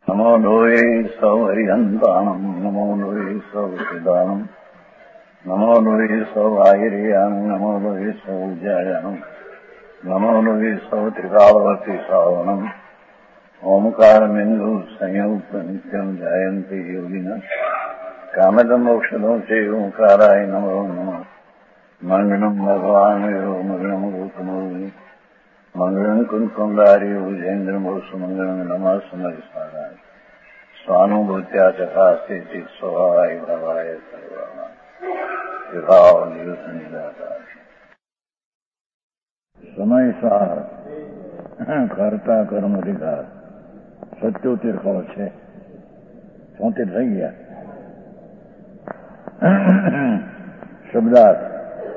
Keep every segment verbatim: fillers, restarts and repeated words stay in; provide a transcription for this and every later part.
નમો લોહે સૌ હરિહંતાણમ નમો લોહે સૌ સિદાનમ નમો લોહે સૌ આયર્યાણમ નમો લોહે સૌ જયાણમ નમો લોહે સૌ ત્રિકાળવતી સાવનમ ઓમકાર બિંદુ સંયુક્ત નિત્યમ જાયંતી યોગિના કામદમ મોક્ષદો છે ઓંકારાય નમો નમઃ મંગળમ ભગવાન મંગળમ ગૌતમોની મંગળમ કુંકુંદારી વિજેન્દ્રમોષ મંગળમ નમઃ સમરિસ્મરાય સ્વાનુભૂત્યા ચકાસ્તે ચિત સ્વભાવાય ભવાય સર્વમાં વિભાવ નિયુત નિરાકાર સમયસાર કરતા કર્મ અધિકાર સત્યોતેર ખબર છે ચોતેર થઈ ગયા શબ્દાર્થ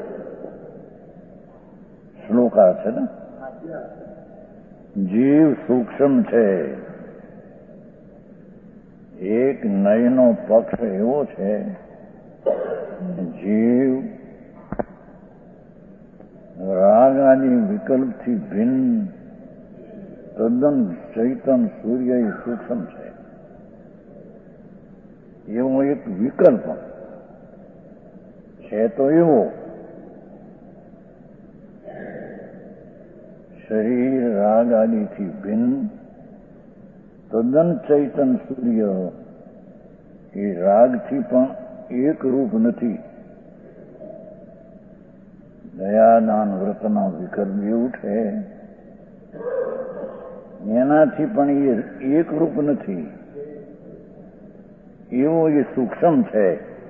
શ્લોકા છે ને જીવ સૂક્ષ્મ છે. એક નયનો પક્ષ એવો છે જીવ રાગ આદિ વિકલ્પથી ભિન્ન તદ્દન ચૈતન સૂર્ય એ સૂક્ષ્મ છે. એવો એક વિકલ્પ છે તો એવો શરીર રાગ આદિથી ભિન્ન તદ્દન ચૈતન સૂર્ય એ રાગથી પણ એક રૂપ નથી. દયાદાન વ્રતના વિકલ્પ જે ઉઠે એનાથી પણ એ એક રૂપ નથી. એવો એ સૂક્ષ્મ છે.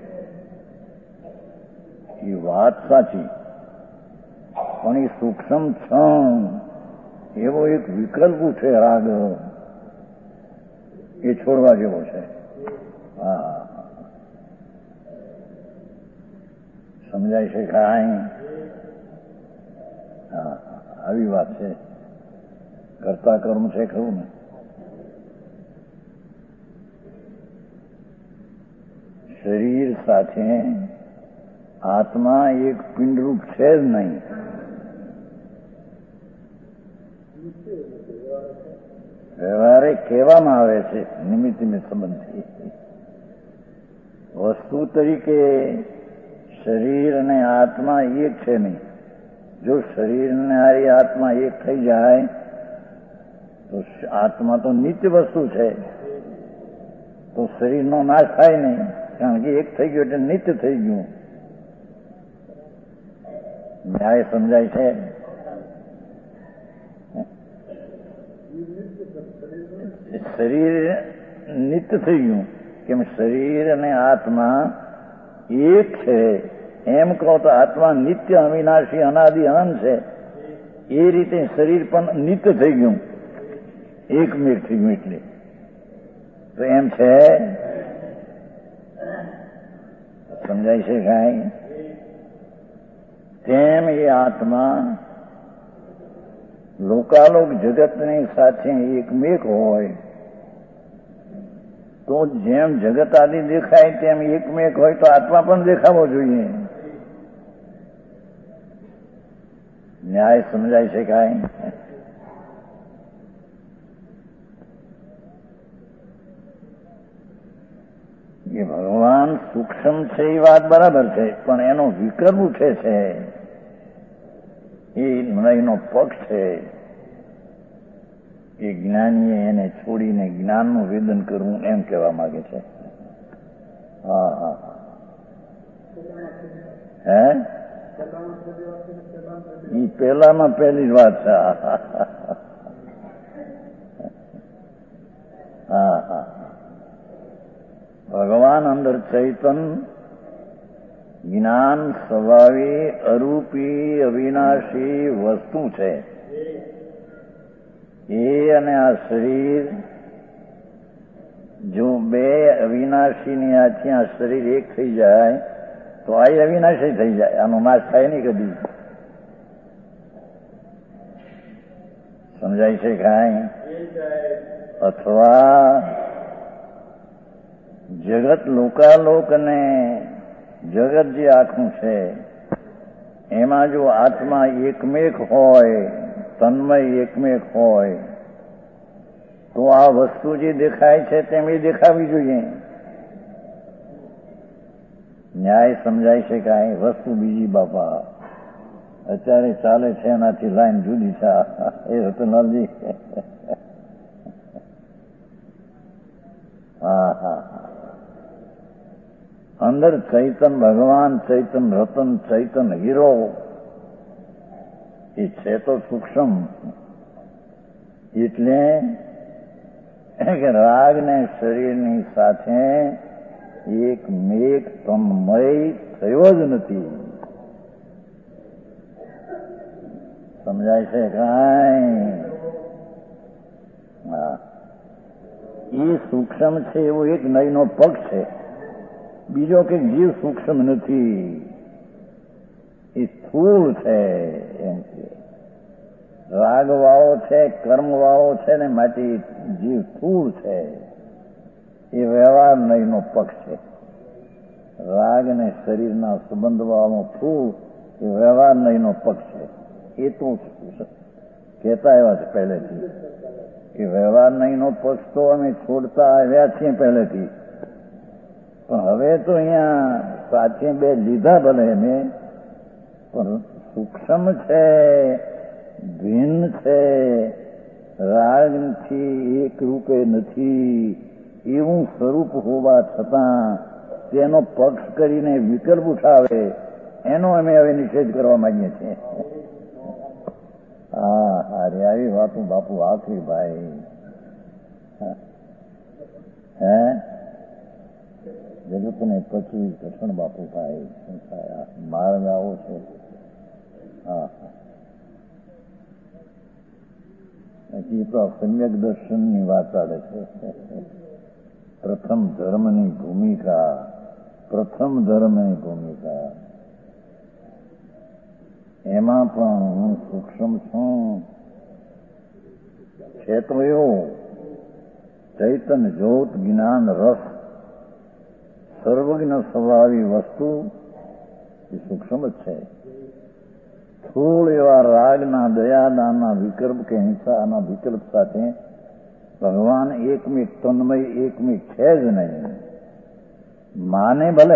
એ વાત સાચી, પણ એ સૂક્ષ્મ ક્ષણ એવો એક વિકલ્પ છે રાગ, એ છોડવા જેવો છે. હા, સમજાય છે કાંઈ? હા, આવી વાત છે. કરતા કર્મ છે ખરું ને. શરીર સાથે આત્મા એક પિંડરૂપ છે જ નહીં. વ્યવહારે કહેવામાં આવે છે નિમિત્ત સંબંધથી. વસ્તુ તરીકે શરીર અને આત્મા એક છે નહીં. જો શરીર અને હારી આત્મા એક થઈ જાય તો આત્મા તો નિત્ય વસ્તુ છે, તો શરીરનો નાશ થાય નહીં, કારણ કે એક થઈ ગયું એટલે નિત્ય થઈ ગયું. ન્યાય સમજાય છે? શરીર નિત્ય થઈ ગયું કેમ? શરીર અને આત્મા એક છે એમ કહો તો આત્મા નિત્ય અવિનાશી અનાદિ અનંત છે. એ રીતે શરીર પણ નિત્ય થઈ ગયું, એકમેક થઈ ગયું. એટલે તો એમ છે. સમજાય છે કાંઈ? તેમ એ આત્મા લોકાલોક જગતની સાથે એકમેક હોય તો જેમ જગત આદિ દેખાય તેમ એકમેક હોય તો આત્મા પણ દેખાવો જોઈએ. ન્યાય સમજાય છે કાંઈ? એ ભગવાન સૂક્ષ્મ છે એ વાત બરાબર છે, પણ એનો વિકલ્પ ઉઠે છે એ નયનો પક્ષ છે. એ જ્ઞાનીએ એને છોડીને જ્ઞાનનું વેદન કરવું એમ કહેવા માંગે છે. હા હા હે એ પહેલામાં પહેલી જ વાત છે. હા હા ભગવાન અંદર ચૈતન જ્ઞાન સ્વભાવી અરૂપી અવિનાશી વસ્તુ છે. એ અને આ શરીર જો બે અવિનાશીની આથી આ શરીર એક થઈ જાય તો આ અવિનાશી થઈ જાય, આનો નાશ થાય નહીં કદી. સમજાય છે કાંઈ? અથવા જગત લોકાલોક ને જગત જે આખું છે એમાં જો આત્મા એકમેક હોય, તન્મય એકમેક હોય તો આ વસ્તુ જે દેખાય છે તેમ એ દેખાવી જોઈએ. ન્યાય સમજાય છે કે અહીં વસ્તુ બીજી બાપા અત્યારે ચાલે છે એનાથી લાઈન જુદી છે. એ રતનલાલજી હા હા અંદર ચૈતન ભગવાન, ચૈતન રતન, ચૈતન હીરો એ છે તો સૂક્ષ્મ. એટલે કે રાગ ને શરીરની સાથે એક મેઘ તન્મય થયો જ નથી. સમજાય છે કાંઈ? હા, એ સૂક્ષ્મ છે એવો એક નયનો પગ છે. બીજો કે જીવ સૂક્ષ્મ નથી, એ સ્થૂળ છે. એમ કે રાગ વાળો છે, કર્મ વાળો છે ને માટે જીવ સ્થૂળ છે. એ વ્યવહાર નયનો પક્ષ છે. રાગ ને શરીરના સંબંધ વાળો સ્થૂળ એ વ્યવહાર નયનો પક્ષ છે. એ તો કહેતા આવ્યા છે પહેલેથી કે વ્યવહાર નયનો પક્ષ તો અમે છોડતા આવ્યા છીએ પહેલેથી, પણ હવે તો અહીંયા સાથે બે લીધા ભલે મેં, પણ સૂક્ષ્મ છે, ભિન્ન છે, રાગથી એક રૂપે નથી એવું સ્વરૂપ હોવા છતાં તેનો પક્ષ કરીને વિકલ્પ ઉઠાવે એનો અમે હવે નિષેધ કરવા માંગીએ છીએ. હા હારે આવી વાતો બાપુ આખરી ભાઈ. હે જગતને પચવી કઠણ બાપુ ભાઈ. શું થાય? માર્ગ આવો છે. હા હજી તો સમ્યક દર્શનની વાત ચાલે છે. પ્રથમ ધર્મની ભૂમિકા, પ્રથમ ધર્મની ભૂમિકા એમાં પણ હું સૂક્ષ્મ છું. છે તો એવું ચૈતન જ્યોત જ્ઞાન રસ સર્વજ્ઞ સ્વભાવી વસ્તુ એ સૂક્ષ્મ જ છે. સ્થૂળ એવા રાગના, દયાદાનના વિકલ્પ કે હિંસાના વિકલ્પ સાથે ભગવાન એકમેક તન્મય એકમેક છે જ નહીં. માને ભલે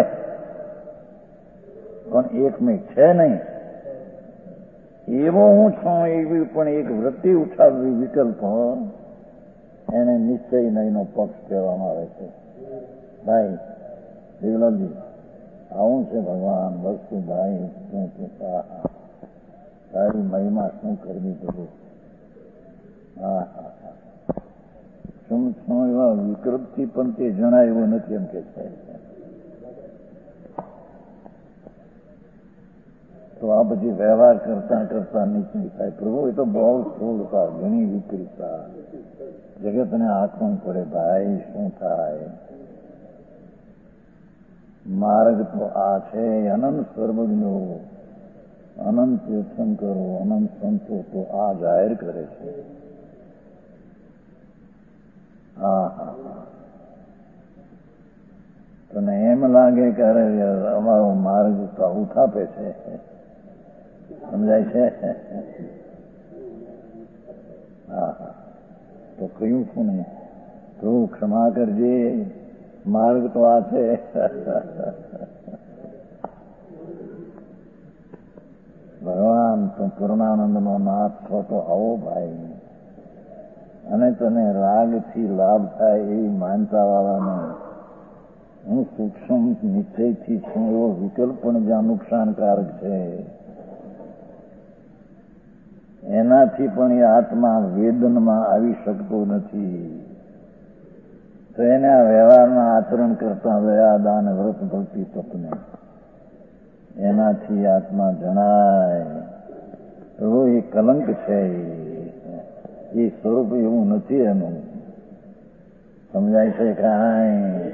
પણ એકમેક છે નહીં. એવો હું છું એવી પણ એક વૃત્તિ ઉઠાવવી વિકલ્પ એને નિશ્ચય નહીંનો પક્ષ કહેવામાં આવે છે. ભાઈ દેવલાલજી આવું છે ભગવાન વસ્તુ. ભાઈ શું કહેતા તારી મહિમા શું કરવી બધું. હા હા હા શું શું એવા વિકલ્પથી પણ તે જણાય એવું નથી એમ કે છે. તો આ બધી વ્યવહાર કરતા કરતા નીચે થાય. પ્રભુ એ તો બહુ સ્થૂળતા, ઘણી વિકૃતતા, જગતને આંખવું પડે. ભાઈ શું થાય? માર્ગ તો આ છે. અનંત સર્વજ્ઞો, અનંત તીર્થંકરો, અનંત સંતો તો આ જાહેર કરે છે. હા હા હા તને એમ લાગે કે અરે અમારો માર્ગ તો ઉથાપે છે. સમજાય છે? હા હા તો કહ્યું છું ને, પ્રભુ ક્ષમા કરજે, માર્ગ તો આ છે. ભગવાન તો પૂર્ણાનંદનો નાથ છો તો આવો ભાઈ. અને તને રાગથી લાભ થાય એવી માનતા વાળાને હું સૂક્ષ્મ નિશ્ચયથી છું એવો વિકલ્પ પણ જ્યાં નુકસાનકારક છે એનાથી પણ એ આત્મા વેદનમાં આવી શકતો નથી. તો એને આ વ્યવહારના આચરણ કરતા દયા, દાન, વ્રત, ભક્તિ, તપને એનાથી આત્મા જણાય તો એ કલંક છે. એ સ્વરૂપ એવું નથી એનું. સમજાય છે કાંઈ?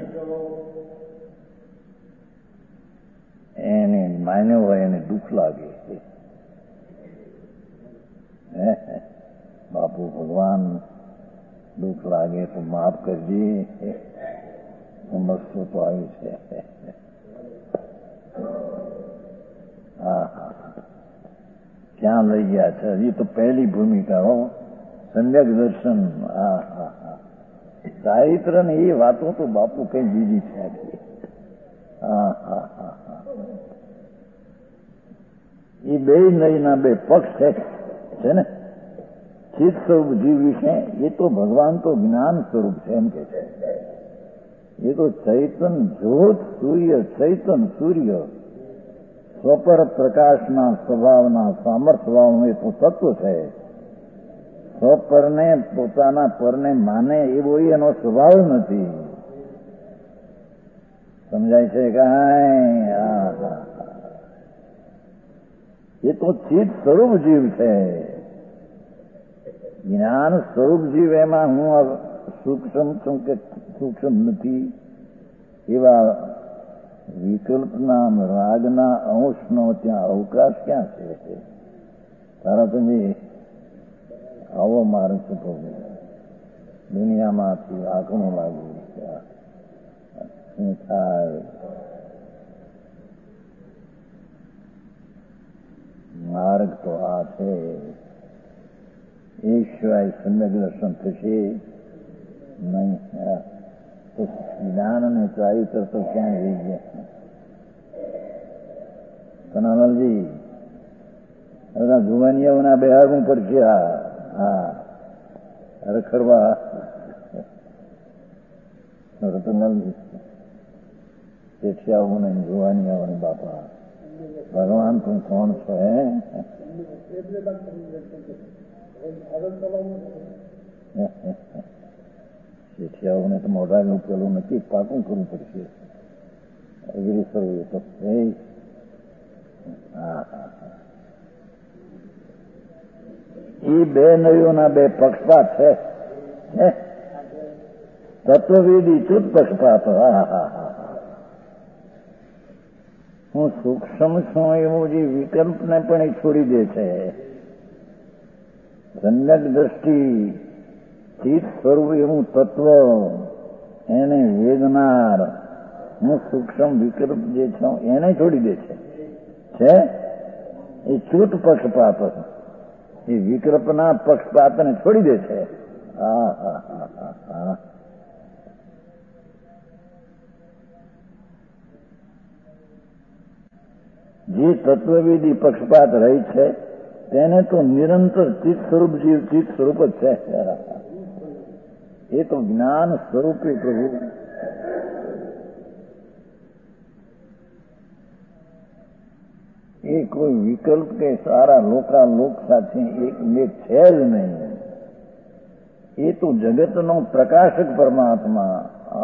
એને માન્યો હોય એને દુઃખ લાગે. બાપુ ભગવાન દુઃખ લાગે તો માફ કરજે, સમજતો તો આવી છે. હા હા ક્યાં લઈ ગયા છે? હજી તો પહેલી ભૂમિકા હો, સમ્યક દર્શન. હા હા હા ચારિત્ર ને એ વાતો તો બાપુ કઈ બીજી છે આખી. હા હા હા હા એ બે નયના બે પક્ષ છે ને. ચિત્ત સ્વરૂપ જીવ વિશે એ તો ભગવાન તો જ્ઞાન સ્વરૂપ છે એમ કે છે. એ તો ચૈતન જ્યોત સૂર્ય ચૈતન સૂર્ય સ્વપર પ્રકાશના સ્વભાવના સામર્થ્યભાવનું એ તો તત્વ છે. સ્વપરને પોતાના પરને માને એવો એનો સ્વભાવ નથી. સમજાય છે કાંઈ? એ તો ચિત્ત સ્વરૂપ જીવ છે. જ્ઞાન સ્વરૂપ જીવ એમાં હું સૂક્ષ્મ છું કે સૂક્ષ્મ નથી એવા વિકલ્પના રાગના અંશનો ત્યાં અવકાશ ક્યાં છે? તારા તમે આવો માર્ગ છે દુનિયામાંથી આંકણું લાગ્યું શું થાય? માર્ગ તો આ છે. એ સિવાય સમ્યક દર્શન થશે નહીં. તો જ્ઞાન અને ચારિત્ર તો ક્યાં રહી ગયા? કનાલજી બધા જુવાનિયાઓના બેહારવું પડશે. હા હા રખડવા રતનલાલજી શેઠિયાઓ ને જુવાનિયાઓને બાપા ભગવાન તું કોણ છો? હે શેઠિયાઓને તો મોઢાનું પેલું નથી પાકું કરવું પડશે. અઘરી કરવું એ તો હા હા એ બે નળીઓના બે પક્ષપાત છે. તત્વવેદી ચુત પક્ષપાત. હા હા હા હું સૂક્ષ્મ છું એવું જે વિકલ્પને પણ એ છોડી દે છે. સમ્યક દ્રષ્ટિ ચિત્ત સ્વરૂપ એવું તત્વ એને વેદનાર હું સૂક્ષ્મ વિકલ્પ જે છું એને છોડી દે છે. છે એ ચૂત પક્ષપાત. એ વિકલ્પના પક્ષપાતને છોડી દે છે. હા હા હા હા હા જે તત્વવેદી પક્ષપાત રહી છે તેને તો નિરંતર ચિત્ત સ્વરૂપ જીવ ચિત્ત સ્વરૂપ જ છે. એ તો જ્ઞાન સ્વરૂપે પ્રભુ એ કોઈ વિકલ્પ કે સારા લોકા લોક સાથે એક મેક છે જ નહીં. એ તો જગતનો પ્રકાશક પરમાત્મા.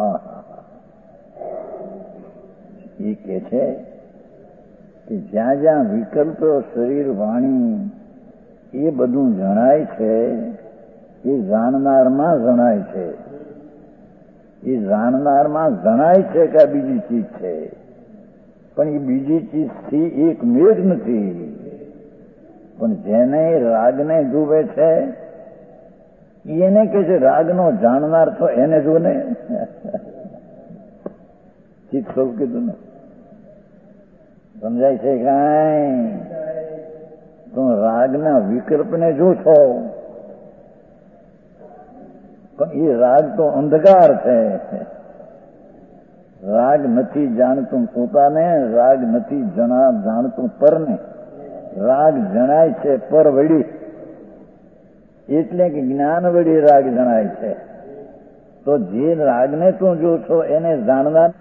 એ કે છે કે જ્યાં જ્યાં વિકલ્પ શરીર વાણી એ બધું જણાય છે એ જાણનારમાં જણાય છે. એ જાણનારમાં જણાય છે કે આ બીજી ચીજ છે, પણ એ બીજી ચીજથી એક મેળ નથી. પણ જેને રાગને જુએ છે એને કે છે રાગનો જાણનાર છો એને જો ને ચિત્ત સ્વરૂપ કીધું ને. સમજાય છે કાંઈ? તો રાગના વિકલ્પને જો છો પણ એ રાગ તો અંધકાર છે. રાગ નથી જાણતું પોતાને, રાગ નથી જણા જાણતું પરને. રાગ જણાય છે પર વળી, એટલે કે જ્ઞાન વળી રાગ જણાય છે. તો જે રાગને તું જો છો એને જાણનાર.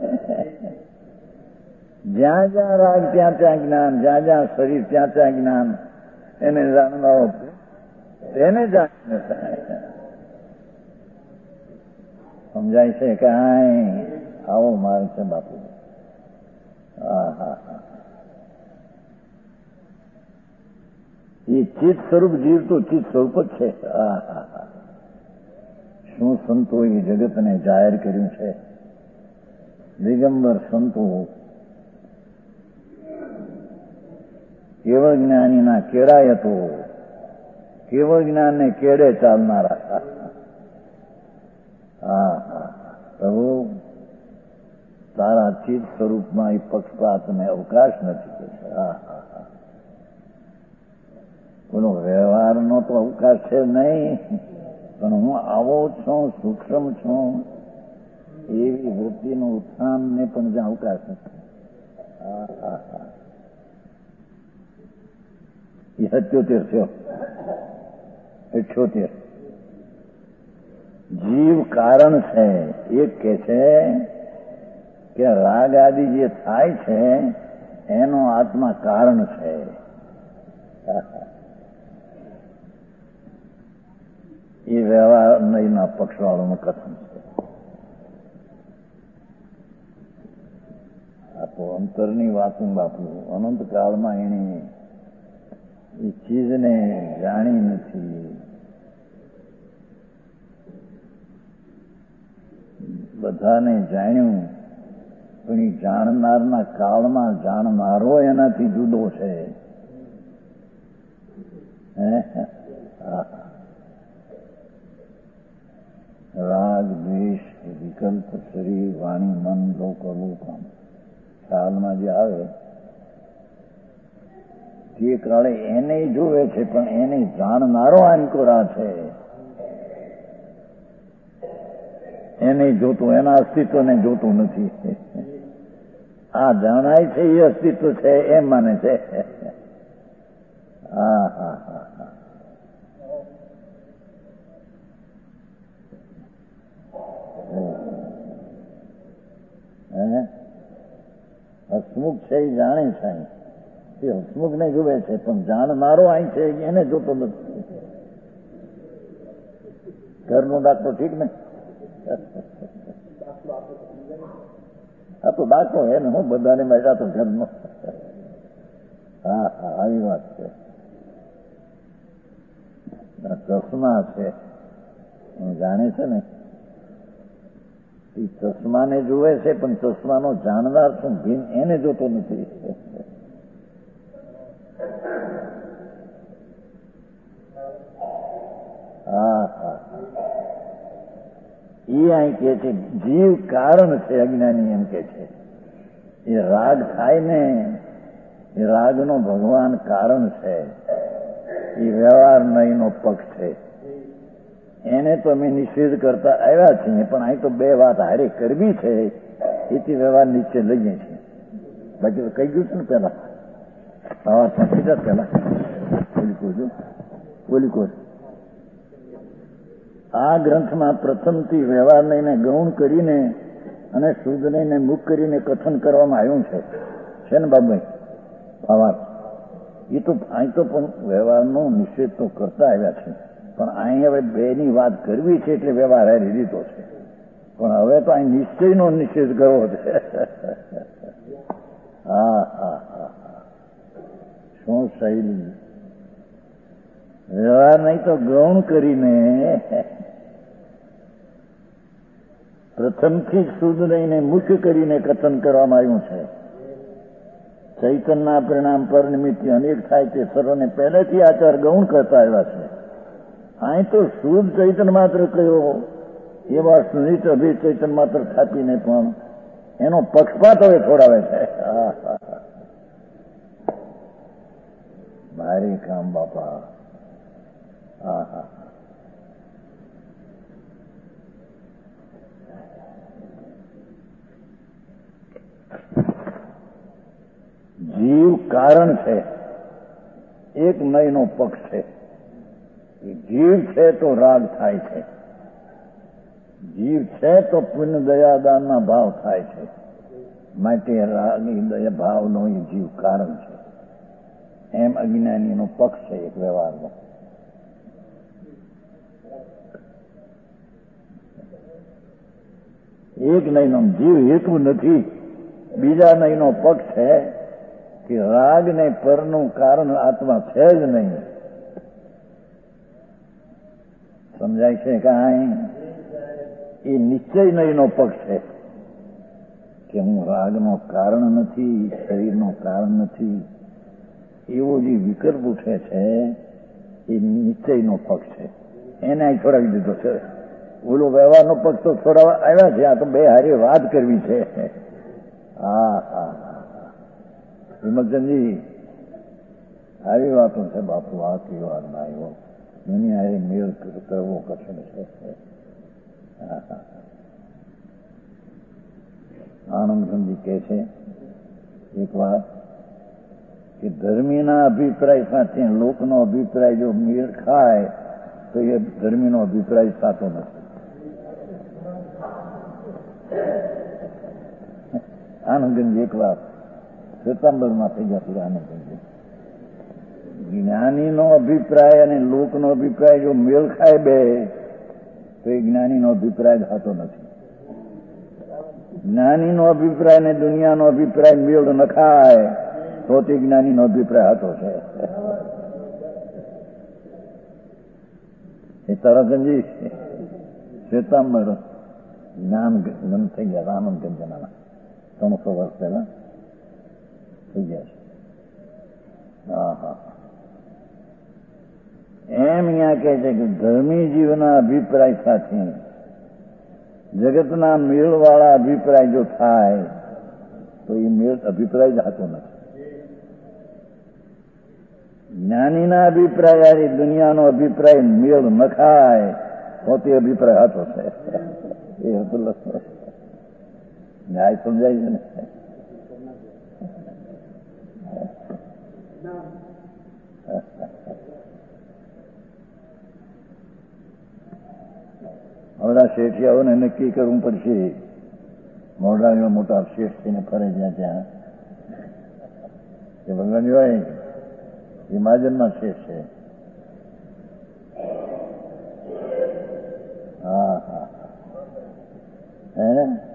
જ્યાં જ્યાં રાગ ત્યાં ત્યાં જ્ઞાન, જ્યાં જ્યાં શરીર ત્યાં ત્યાં જ્ઞાન. એને જાણનારો તેને જાણીને થાય. સમજાય છે કાંઈ? આવો માર્ગ છે બાપુ. હા હા હા એ ચિત્ત સ્વરૂપ જીવ તો ચિત્ત સ્વરૂપ જ છે. હા હા હા શું સંતો એ જગતને જાહેર કર્યું છે. દિગંબર સંતો કેવળ જ્ઞાનીના કેળાય હતો. કેવળ જ્ઞાનને કેડે ચાલનારા. હા હા પ્રભુ તારા ચિત્ત સ્વરૂપમાં એ પક્ષપાતને અવકાશ નથી. હા હા હા બોલો વ્યવહારનો તો અવકાશ છે નહીં, પણ હું આવો છો, સૂક્ષ્મ છો, એવી વૃત્તિનું ઉત્થાનને પણ જ્યાં અવકાશ નથી. હા હા હા એ સત્યોતેર થયો. અઠ્યોતેર જીવ કારણ છે. એક કે છે કે રાગ આદિ જે થાય છે એનો આત્મા કારણ છે. એ વ્યવહાર નહીંના પક્ષવાળોનું કથન છે. આ તો અંતરની વાતું બાપુ. અનંત કાળમાં એને એ ચીજને જાણી નથી. બધાને જાણ્યું પણ એ જાણનારના કાળમાં જાણનારો એનાથી જુદો છે. રાગ દ્વેષ વિકલ્પ શરીર વાણી મન લોક અલોકમ ખ્યાલમાં જે આવે તે કાળે એને જોવે છે પણ એને જાણનારો આનકોરા છે. એને જોતું એના અસ્તિત્વને જોતું નથી. આ જાણાય છે એ અસ્તિત્વ છે એમ માને છે. હા હા હા હા હસમુખ છે એ જાણે છે. એ હસમુખ ને જુએ છે પણ જાણનારો અહીં છે એને જોતો નથી. ઘરનો દાખલો ઠીક ને? આ તો દાખલો હે ને હું બધાને બેઠા તો ઘરનો. હા હા આવી વાત છે. ચશ્મા છે જાણે છે ને એ ચશ્માને જુએ છે પણ ચશ્માનો જાણનાર શું ભીન એને જોતો નથી. હા હા એ અહીં કે છે જીવ કારણ છે. અજ્ઞાની એમ કે છે એ રાગ થાય ને એ રાગનો ભગવાન કારણ છે. એ વ્યવહાર નહીંનો પક્ષ છે. એને તો અમે નિષેધ કરતા આવ્યા છીએ પણ અહીં તો બે વાત હારે કરવી છે એથી વ્યવહાર નીચે લઈએ છીએ. બાકી તો કહી ગયું છે ને પેલા આ વાત નથી જ પેલા બોલી કહું બોલી કહું આ ગ્રંથમાં પ્રથમથી વ્યવહારને એને ગૌણ કરીને અને શુદ્ધને મુખ કરીને કથન કરવામાં આવ્યું છે છે ને બાબુભાઈ? આ વાત એ તો અહીં તો પણ વ્યવહારનો નિષેધ તો કરતા આવ્યા છે પણ અહીં હવે બેની વાત કરવી છે એટલે વ્યવહાર હારી લીધો છે. પણ હવે તો અહીં નિશ્ચયનો નિષેધ કરવો છે. હા હા હા હા શું શૈલી વ્યવહાર નહીં તો ગૌણ કરીને પ્રથમથી જ શુદ્ધ રહીને મુખ્ય કરીને કથન કરવામાં આવ્યું છે. ચૈતનના પરિણામ પર નિમિત્તે અનેક થાય તે સર્વને પહેલેથી આચાર ગૌણ કરતા આવ્યા છે. અહીં તો શુદ્ધ ચૈતન માત્ર કયો એવા સુનિત અભિ ચૈતન માત્ર થાપીને પણ એનો પક્ષપાત હવે છોડાવે છે. ભારે કામ બાપા. હા હા જીવ કારણ છે. એક નયનો પક્ષ છે. જીવ છે તો રાગ થાય છે. જીવ છે તો પુણ્ય દયાદાનના ભાવ થાય છે. માટે રાગી દયા ભાવનો એ જીવ કારણ છે. એમ અજ્ઞાનીનો પક્ષ છે એક વ્યવહારનો. એક નયનો જીવ હેતુ નથી. બીજા નયનો પક્ષ છે કે રાગ ને પરનું કારણ આત્મા છે જ નહીં. સમજાય છે કાંઈ? એ નિશ્ચય નયનો પક્ષ છે કે હું રાગનો કારણ નથી, શરીરનો કારણ નથી. એવો જે વિકલ્પ ઉઠે છે એ નિશ્ચયનો પક્ષ છે. એને અહીં છોડાવી દીધો છે. ઓલો વ્યવહારનો પક્ષ તો છોડાવવા આવ્યા છે. આ તો બે હારે વાત કરવી છે. હા હા હા હિંમતચંદજી આવી વાતો છે બાપુ. આ કેવી વાત ના આવ્યો દુનિયા એ મેળ કરવો કઠિન છે. આનંદગંજી કહે છે એક વાત કે ધર્મીના અભિપ્રાય સાથે લોકનો અભિપ્રાય જો મેળ ખાય તો એ ધર્મીનો અભિપ્રાય સાચો નથી. આનંદગંજી એક વાત શ્વેતાંબરમાં થઈ ગયા પૂરા આનંદગંજી. જ્ઞાનીનો અભિપ્રાય અને લોકનો અભિપ્રાય જો મેળ ખાય બે તો એ જ્ઞાનીનો અભિપ્રાય થતો નથી. જ્ઞાનીનો અભિપ્રાય ને દુનિયાનો અભિપ્રાય મેળ ન ખાય તો તે જ્ઞાનીનો અભિપ્રાય હતો છે. એ તરતજી શ્વેતાંબર જ્ઞાન ગ્રંથ થઈ ગયા આનંદ ગંજના ત્રણસો વર્ષ પહેલા થઈ ગયા છે. હા હા એમ અહીંયા કહે છે કે ધર્મી જીવના અભિપ્રાય સાથે જગતના મેળવાળા અભિપ્રાય જો થાય તો એ મેળ અભિપ્રાય જ હતો નથી. જ્ઞાનીના અભિપ્રાય આ દુનિયાનો અભિપ્રાય મેળ ન ખાય તો તે અભિપ્રાય હતો છે. એ હતું ન્યાય સમજાય છે ને. બધા શેઠિયાઓને નક્કી કરવું પડશે. મોઢા મોટા શેઠ થઈને ફરે જ્યાં ત્યાં એ ભગવાન હોય એ મહાજનમાં શેઠ છે. હા હા હે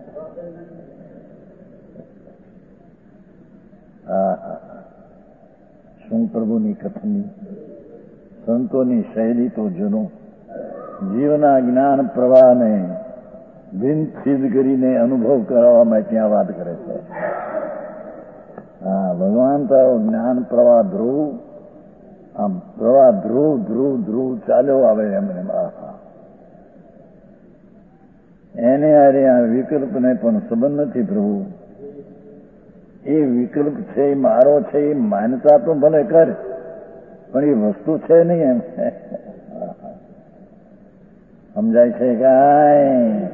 હા હા શું પ્રભુની કથનની સંતોની શૈલી તો જૂનો જીવના જ્ઞાન પ્રવાહને ભિન્નસિદ્ધ કરીને અનુભવ કરાવવા માટે આ વાત કરે છે. હા ભગવાન તો જ્ઞાન પ્રવાહ ધ્રુવ આમ પ્રવાહ ધ્રુવ ધ્રુવ ધ્રુવ ચાલ્યો આવે એમને. એને અરે આ વિકલ્પને પણ સંબંધ નથી પ્રભુ. એ વિકલ્પ છે એ મારો છે એ માન્યતા તો ભલે કર પણ એ વસ્તુ છે નહીં એમ સમજાય છે કાંઈ.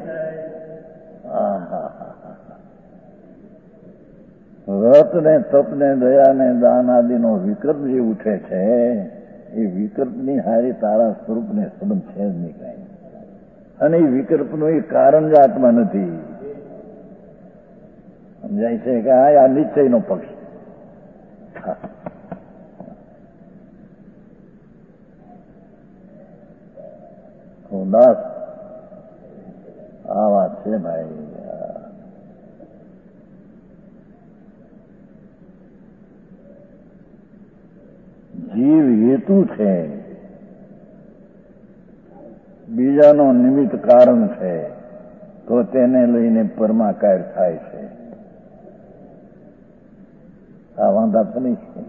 વ્રત ને તપ ને દયા ને દાન આદિનો વિકલ્પ જે ઉઠે છે એ વિકલ્પની હારી તારા સ્વરૂપને સંબંધ છે જ નહીં કાંઈ. અને એ વિકલ્પનું એ કારણ જ આત્મા નથી. સમજાય છે કે આ નિશ્ચયનો પક્ષ. દાસ આ વાત છે ભાઈ. જીવ હેતુ છે, બીજાનો નિમિત્ત કારણ છે, તો તેને લઈને પરમાકાર થાય છે. આ વાંધા તો નહીં છે.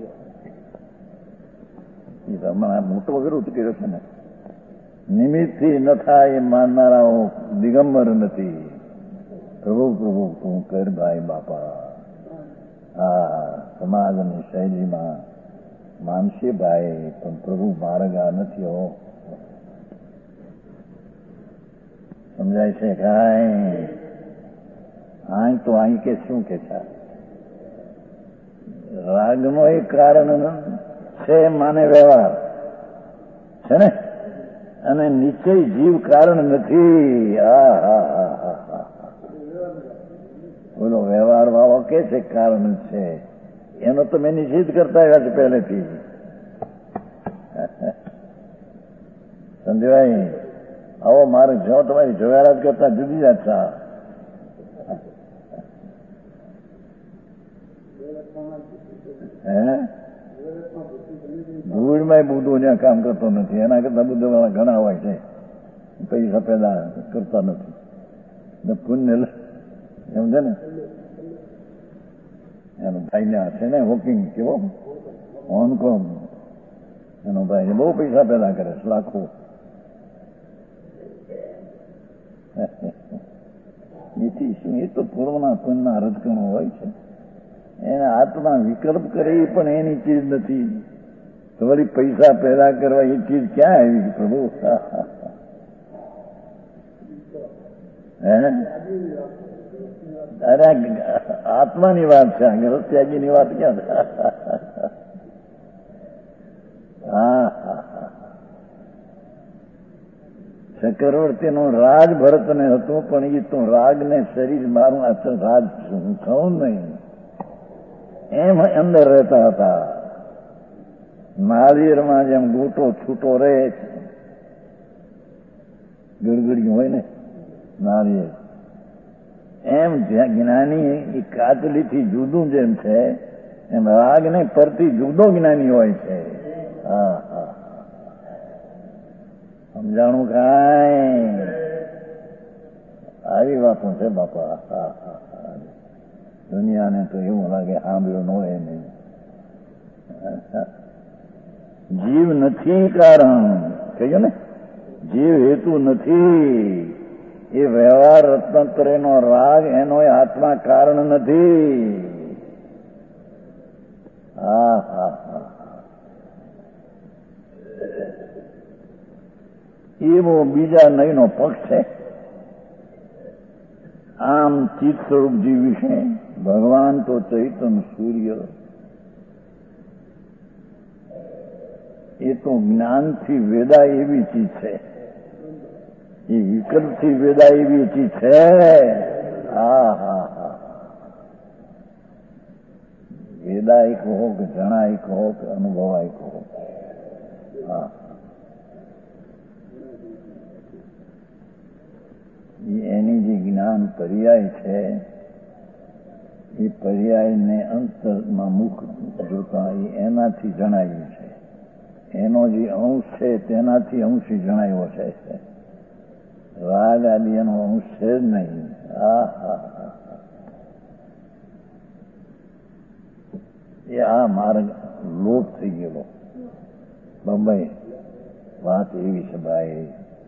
હમણાં મોટો વિરોધ કર્યો છે ને. નિમિત્તથી ન થાય એ માનનારાઓ દિગંબર નથી. પ્રભુ પ્રભુ તું કર ભાઈ બાપા. આ સમાજની શૈલીમાં માનશે ભાઈ પણ પ્રભુ માર્ગ આ નથી હો. સમજાય છે કાંઈ. આઈ તો આઈ કે શું કે છે રાગનો એક કારણ છે માને વ્યવહાર છે ને અને નિશ્ચય જીવ કારણ નથી. હા હા હા હા હા બોલો વ્યવહાર વાળો કે છે કારણ છે એનો તમે નિષેધ કરતા આવ્યા છે પહેલેથી. સંજયભાઈ આવો માર્ગ જો તમારી જોયારાત કરતા જુદી જાત છે. હે ધૂળમાં બુદ્ધો ત્યાં કામ કરતો નથી. એના કરતા બુદ્ધો વાળા ઘણા હોય છે પૈસા પેદા કરતા નથી. પુણ્ય એમ છે ને એનો ભાઈ ને છે ને વોકિંગ કેવો હોંગકોંગ એનો ભાઈ બહુ પૈસા પેદા કરે છે લાખો. એથી શું એ તો પૂર્વના પુણ્યના રજકણો હોય છે. એને આત્મા વિકલ્પ કરે એ પણ એની ચીજ નથી. તો વળી પૈસા પેદા કરવા એ ચીજ ક્યાં આવી પ્રભુ? હે અરે આત્માની વાત છે, ગૃહત્યાગીની વાત ક્યાં? હા ચક્રવર્તી નું રાજ ભરતને હતું, પણ એ તો રાગને શરીર મારું આ રાજ હું કહું નહીં એમ અંદર રહેતા હતા. નાળિયેરમાં જેમ ગોટો છૂટો રહે છે, ગડગડિયું હોય ને નાળિયેર, એમ જ્ઞાની એ કાચલીથી જુદું જેમ છે, એમ રાગને પરથી જુદો જ્ઞાની હોય છે. હા હા સમજાણું કાંઈ? આવી વાતો છે બાપા. હા હા દુનિયાને તો એવું લાગે સાંભળ્યું ન હોય નહીં. જીવ નથી કારણ, કહ્યું ને, જીવ હેતુ નથી. એ વ્યવહાર રત્નત્રયનો રાગ એનો આત્મા કારણ નથી. હા હા હા એવો બીજા નયનો પક્ષ છે. આમ ચિત્ત સ્વરૂપ જીવ વિશે ભગવાન તો ચૈતન સૂર્ય, એ તો જ્ઞાનથી વેદા એવી ચીજ છે, એ વિકલ્પથી વેદા એવી ચીજ છે. હા હા હા વેદાય કહો કે જણાય કહો કે અનુભવાય કહો. હા એની જે જ્ઞાન પર્યાય છે, એ પર્યાયને અંતરમાં મુખ જોતા એનાથી જણાયું છે. એનો જે અંશ છે તેનાથી અંશી જણાયો છે. રાગ આદિ એનો અંશ છે જ નહીં. હા હા હા એ આ માર્ગ લોપ થઈ ગયેલો. બંબઈ વાત એવી છે ભાઈ.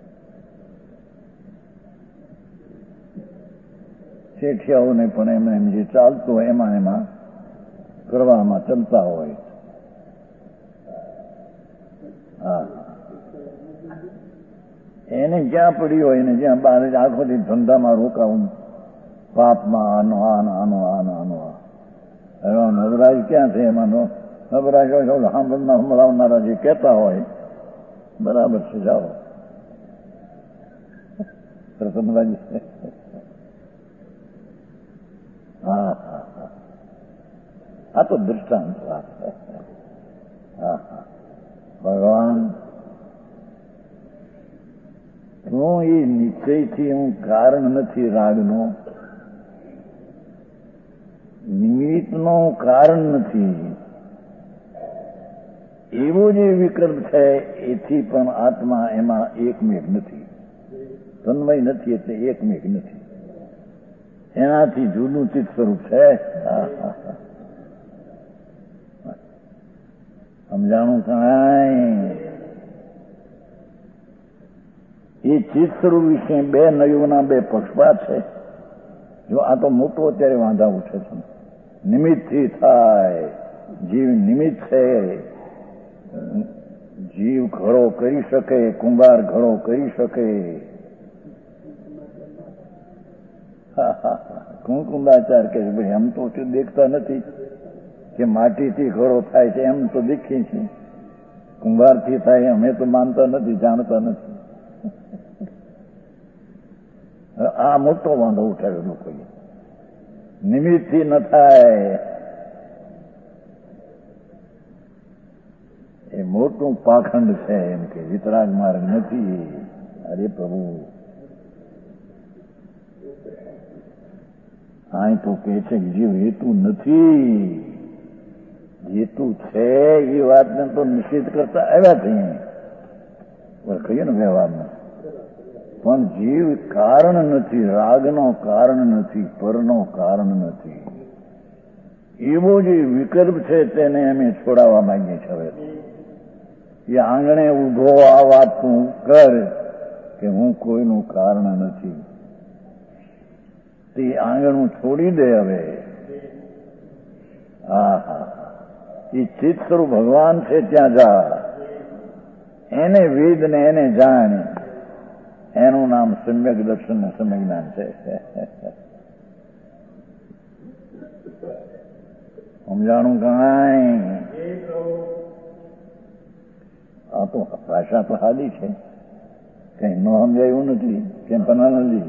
શેઠિયાઓને પણ એમ એમ જે ચાલતું હોય એમાં એમાં કરવામાં ચલતા હોય. હા એને જ્યાં પડી હોય એને જ્યાં બહાર આખોથી ધંધામાં રોકાવું, પાપમાં આનો આનો આનો આનો આનો આ નવરાજ ક્યાં છે એમાંનો નવરાજ હોય સાંભળના સંભળાવનારા જે કહેતા હોય બરાબર છે, જાઓ પ્રસન્નરાજી. હા હા હા આ તો દૃષ્ટાંત વાત છે. હા હા ભગવાન હું એ નિશ્ચયથી હું કારણ નથી રાગનો, નિમિત્તનો કારણ નથી, એવો જે વિકલ્પ છે એથી પણ આત્મા એમાં એકમેક નથી, તન્મય નથી, એટલે એકમેક નથી, એનાથી જુદું ચિત્ત સ્વરૂપ છે. સમજાણું કાંઈ? એ ચિત્ત સ્વરૂપ વિશે બે નયુના બે પક્ષપાત છે. જો આ તો મોટો અત્યારે વાંધા ઉઠે છે. નિમિત્તથી થાય, જીવ નિમિત્ત છે. જીવ ઘડો કરી શકે, કુંભાર ઘડો કરી શકે. કુંકુંદાચાર કે ભાઈ એમ તો દેખતા નથી કે માટીથી ઘડો થાય છે, એમ તો દેખીએ છીએ. કુંભારથી થાય અમે તો માનતા નથી, જાણતા નથી. આ મોટો વાંધો ઉઠાવ્યો લોકોએ. નિમિત્તથી ન થાય એ મોટું પાખંડ છે, એમ કે વિતરાગ માર્ગ નથી. અરે પ્રભુ અહીં તો કે છે કે જીવ હેતુ નથી, હેતુ છે એ વાતને તો નિષેધ કરતા આવ્યા છીએ, કહીએ ને વ્યવહારમાં. પણ જીવ કારણ નથી, રાગનો કારણ નથી, પરનો કારણ નથી. એવો જે વિકલ્પ છે તેને અમે છોડાવવા માંગીએ છીએ. હવે એ આંગણે ઉભો આ વાત તું કર કે હું કોઈનું કારણ નથી, તે આંગણું છોડી દે હવે. હા હા એ ચિત્ત સ્વરૂપ ભગવાન છે ત્યાં જા, એને વેદ ને એને જાણ, એનું નામ સમ્યક દર્શન ને સમ્યક જ્ઞાન છે. સમજાણું કાંઈ? આ તો ભાષા તો સાદી છે, કઈ ન સમજાયું નથી. કેમ પનાનંદજી,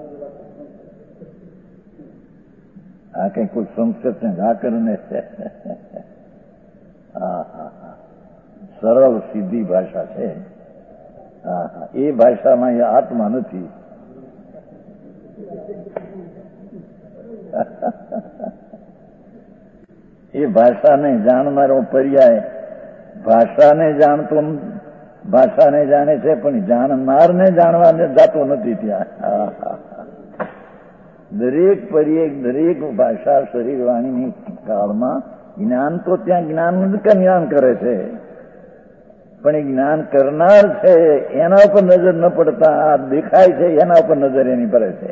આ કઈ કોઈ સંસ્કૃત ને વ્યાકરણ છે? હા હા હા, સરળ સીધી ભાષા છે. હા હા, એ ભાષામાં એ આત્મા નથી. એ ભાષાને જાણનારો પર્યાય ભાષાને જાણતો, ભાષાને જાણે છે પણ જાણનારને જાણવાને જાતો નથી ત્યાં. દરેક પર્યાય, દરેક ભાષા શરીર વાણીની કાળમાં જ્ઞાન તો ત્યાં જ્ઞાન જ્ઞાન કરે છે, પણ એ જ્ઞાન કરનાર છે એના ઉપર નજર ન પડતા આ દેખાય છે એના ઉપર નજર એની પડે છે.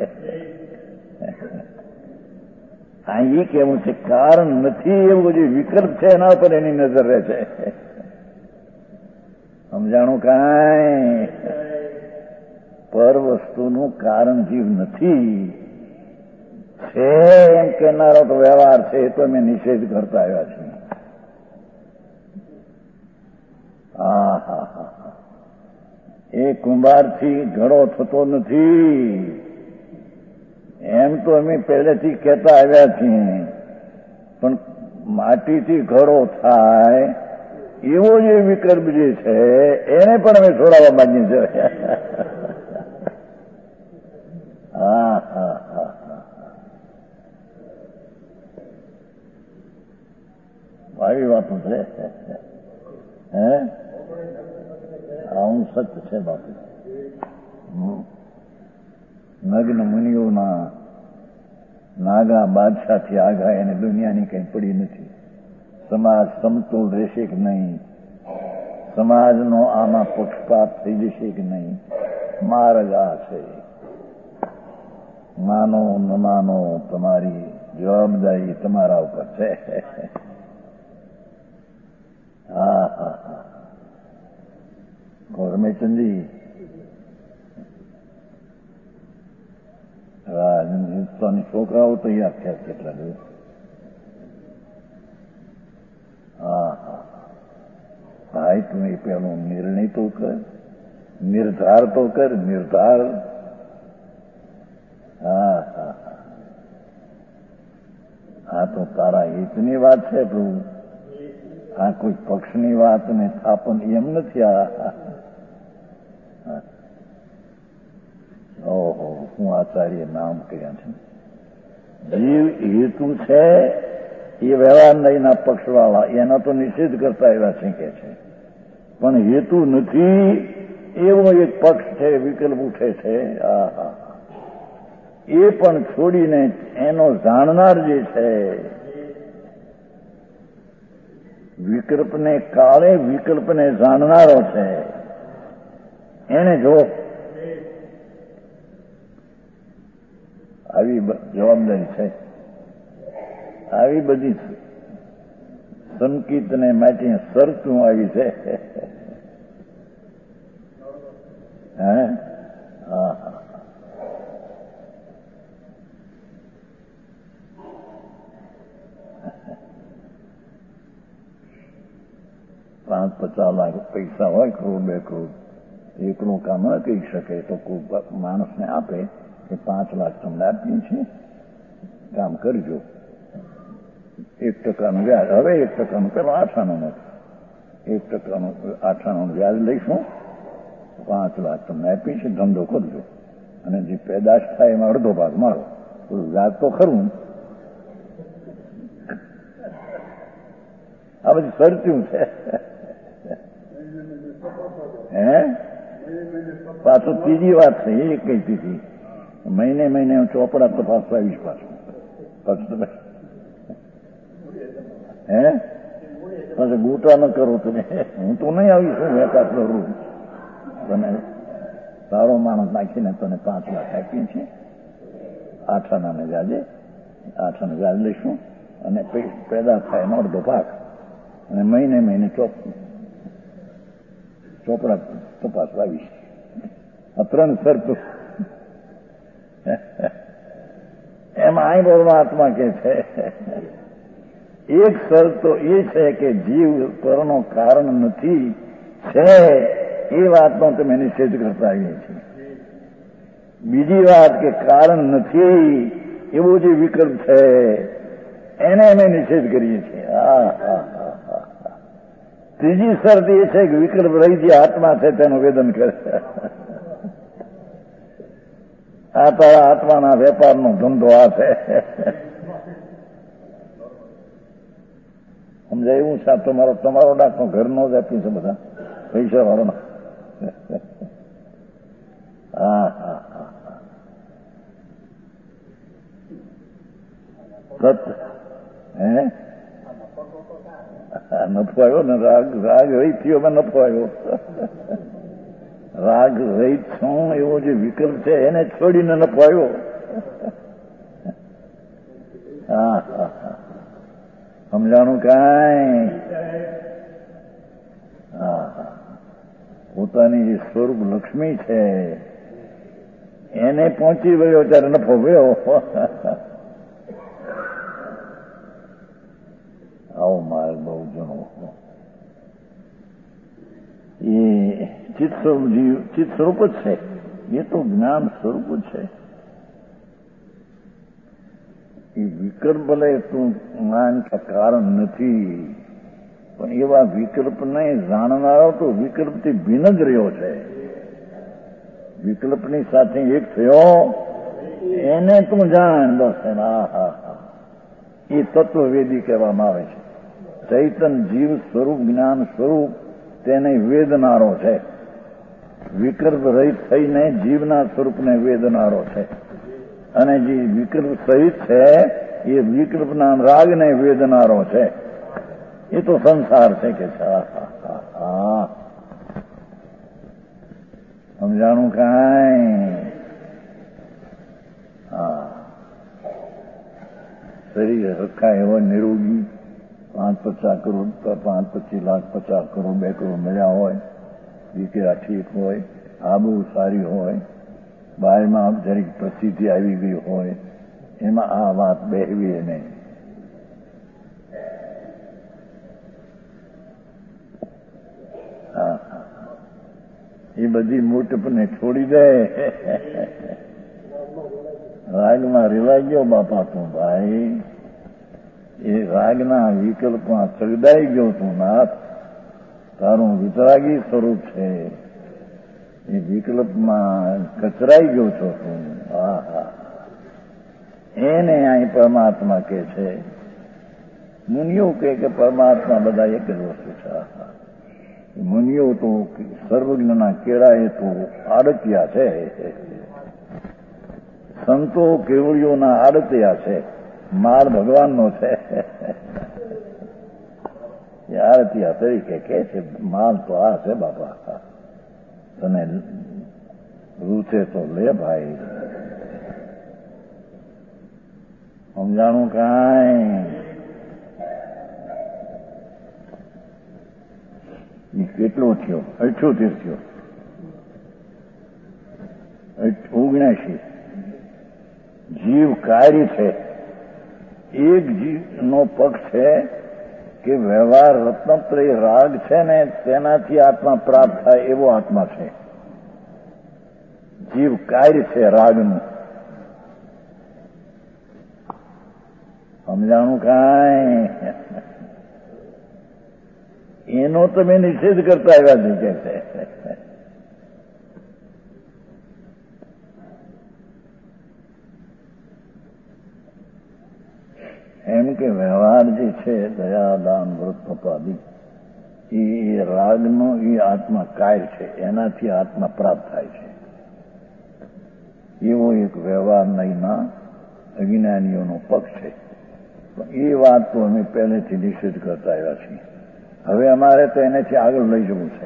આ એ કેવું છે, કારણ નથી એવું જે વિકલ્પ છે એના ઉપર એની નજર રહે છે. સમજાણું કાંઈ? પર વસ્તુનું કારણ જીવ નથી છે એમ કહેનારો તો વ્યવહાર છે, એ તો અમે નિષેધ કરતા આવ્યા છીએ. હા હા હા, એ કુંભારથી ઘડો થતો નથી એમ તો અમે પહેલેથી કહેતા આવ્યા છીએ, પણ માટીથી ઘડો થાય એવો જે વિકલ્પ જે છે એને પણ અમે છોડાવવા માંગીએ છીએ. હા હા હા, આવી વાતો છે. હે આવું સત્ય છે બાપુ. નગ્ન મુનિઓના નાગા બાદશાહથી આગા એને દુનિયાની કંઈ પડી નથી. સમાજ સમતોલ રહેશે કે નહીં, સમાજનો આમાં પક્ષપાત થઈ જશે કે નહીં, માર્ગ આ છે. માનો ન માનો તમારી જવાબદારી તમારા ઉપર છે. હા હા હા, રમેશચંદજી હિન્દુસ્તાની છોકરાઓ તૈયાર થયા કેટલા દિવસ. હા હા ભાઈ, તું એ પેલો નિર્ણય તો કર, નિર્ધાર તો કર, નિર્ધાર. હા હા હા, આ તો તારા હિતની વાત છે પ્રભુ, આ કોઈ પક્ષની વાત ને સ્થાપન એમ નથી. આ ઓહો, હું આચાર્ય નામ કર્યા છે. જીવ હેતુ છે એ વ્યવહાર નહીંના પક્ષવાળા એનો તો નિષેધ કરતા એવા છે કે છે, પણ હેતુ નથી એવો એક પક્ષ છે, વિકલ્પ ઉઠે છે. આ હા, એ પણ છોડીને એનો જાણનાર જે છે, વિકલ્પને કાળે વિકલ્પને જાણનારો છે, એને જો આવી જવાબદારી છે. આવી બધી સંકિત ને માટે શરતું આવી છે. હે હા હા, પાંચ પચાસ લાખ પૈસા હોય, કરોડ બે કરોડ, એકલો કામ ન કહી શકે તો કોઈ માણસને આપે કે પાંચ લાખ તમને આપીએ છીએ, કામ કરજો. એક ટકાનું વ્યાજ, હવે એક ટકાનું પેલો આઠાનું નથી, એક ટકાનું આઠાનું વ્યાજ લઈશું, પાંચ લાખ તમને આપીએ છીએ, ધંધો કરજો, અને જે પેદાશ થાય એમાં અડધો ભાગ મારો. થોડું વ્યાજ તો ખરું. આ બધી શરતું છે. હે પાછું ત્રીજી વાત છે એ કઈ હતી, મહિને મહિને હું ચોપડા તપાસવા આવીશ પાછું. પાછું હે પાછું ગોટા ન કરો તમે, હું તો નહીં આવીશ. હું વેપાર કરું, તને સારો માણસ નાખીને તને પાંચ લાખ આપીએ છીએ, આઠાના વ્યાજે, આઠાના વ્યાજ લઈશું, અને પેદા થાય એનો અડધો ભાગ. અને મહિને મહિને ચોપ ચોપડા તપાસ લાવીશ. આ ત્રણ શરત એમાં અહીં પરમાત્મા કે છે એક શરત તો એ છે કે જીવ પરનો કારણ નથી છે એ વાતનો તમે નિષેધ કરતા આવીએ છીએ. બીજી વાત કે કારણ નથી એવો જે વિકલ્પ છે એને અમે નિષેધ કરીએ છીએ. હા હા હા હા. ત્રીજી શરત એ છે કે વિકલ્પ રહી જે આત્મા છે તેનું વેદન કરે. આ તારા આત્માના વેપારનો ધંધો આ છે. સમજાય એવું સાહેબ? તમારો તમારો ડાકનો ઘરનો જ આપ્યું છે બધા પૈસા વાળો. હા હા હા સત હે નફો આવ્યો ને રાગ રાગ રહિત થયો મેં નફો આવ્યો. રાગ રહિત છું એવો જે વિકલ્પ છે એને છોડીને નફો આવ્યો. હા હા હા સમજાણું કાંઈ? હા હા પોતાની જે સ્વરૂપ લક્ષ્મી છે એને પહોંચી ગયો ત્યારે નફો ગયો. આવો માર્ગ બહુ જણો. એ ચિત્ત સ્વરૂપ જીવ ચિત્ત સ્વરૂપ જ છે. એ તો જ્ઞાન સ્વરૂપ જ છે. એ વિકલ્પ ભલે તું જ્ઞાન કે કારણ નથી પણ એવા વિકલ્પને જાણનારો તો વિકલ્પથી ભિન્ન જ રહ્યો છે. વિકલ્પની સાથે એક થયો એને તું જાણ બસ. હા હા હા એ તત્વવેદી કહેવામાં આવે છે. ચૈતન જીવ સ્વરૂપ જ્ઞાન સ્વરૂપ તેને વેદનારો છે. વિકલ્પ રહિત થઈને જીવના સ્વરૂપને વેદનારો છે. અને જે વિકલ્પ સહિત છે એ વિકલ્પના રાગને વેદનારો છે. એ તો સંસાર છે કે છે. હા સમજાણું કાંઈ? હા શરીર રખાય હોય નિરોગી પાંચ પચાસ કરોડ પાંચ પચીસ લાખ પચાસ કરોડ બે કરોડ મળ્યા હોય દીકરા ઠીક હોય આબુ સારી હોય બહારમાં જરીક પ્રસિદ્ધિ આવી ગઈ હોય એમાં આ વાત બેહવી નહીં. હા એ બધી મૂર્તપને છોડી દે. રાગમાં રેવાઈ ગયો બાપા તું ભાઈ. એ રાગના વિકલ્પમાં સગડાઈ ગયો તું નાથ. તારું વિતરાગી સ્વરૂપ છે એ વિકલ્પમાં કચરાઈ ગયો છો તું. હા હા એને અહીં પરમાત્મા કે છે. મુનિઓ કે પરમાત્મા બધા એક જ વસ્તુ છે. મુનિઓ તો સર્વજ્ઞના કેળા એ તો આડતિયા છે. સંતો કેવળીઓના આડતિયા છે. માર ભગવાનનો છે. એ આડતિયા તરીકે કે છે માલ તો આ છે બાપા. તને રૂચે તો લે ભાઈ. સમજાણું કાંઈ? એ કેટલો થયો? અઠ્યોતેર થયો. ઓગણસી જીવ કાર્ય છે. એક જીવનો પક્ષ છે કે વ્યવહાર રત્નત્રય રાગ છે ને તેનાથી આત્મા પ્રાપ્ત થાય એવો આત્મા છે. જીવ કાર્ય છે રાગનું. સમજાણું કાંઈ? એનો તમે નિષેધ કરતા આવ્યા છે કે એમ કે વ્યવહાર જે છે દયા દાન વ્રત તપાદી એ રાગનો એ આત્મા કાય છે. એનાથી આત્મા પ્રાપ્ત થાય છે. એવો એક વ્યવહાર નહીંના અજ્ઞાનીઓનો પક્ષ છે. એ વાત તો અમે પહેલેથી નિષેધ કરતા આવ્યા છીએ. હવે અમારે તો એનેથી આગળ લઈ જવું છે.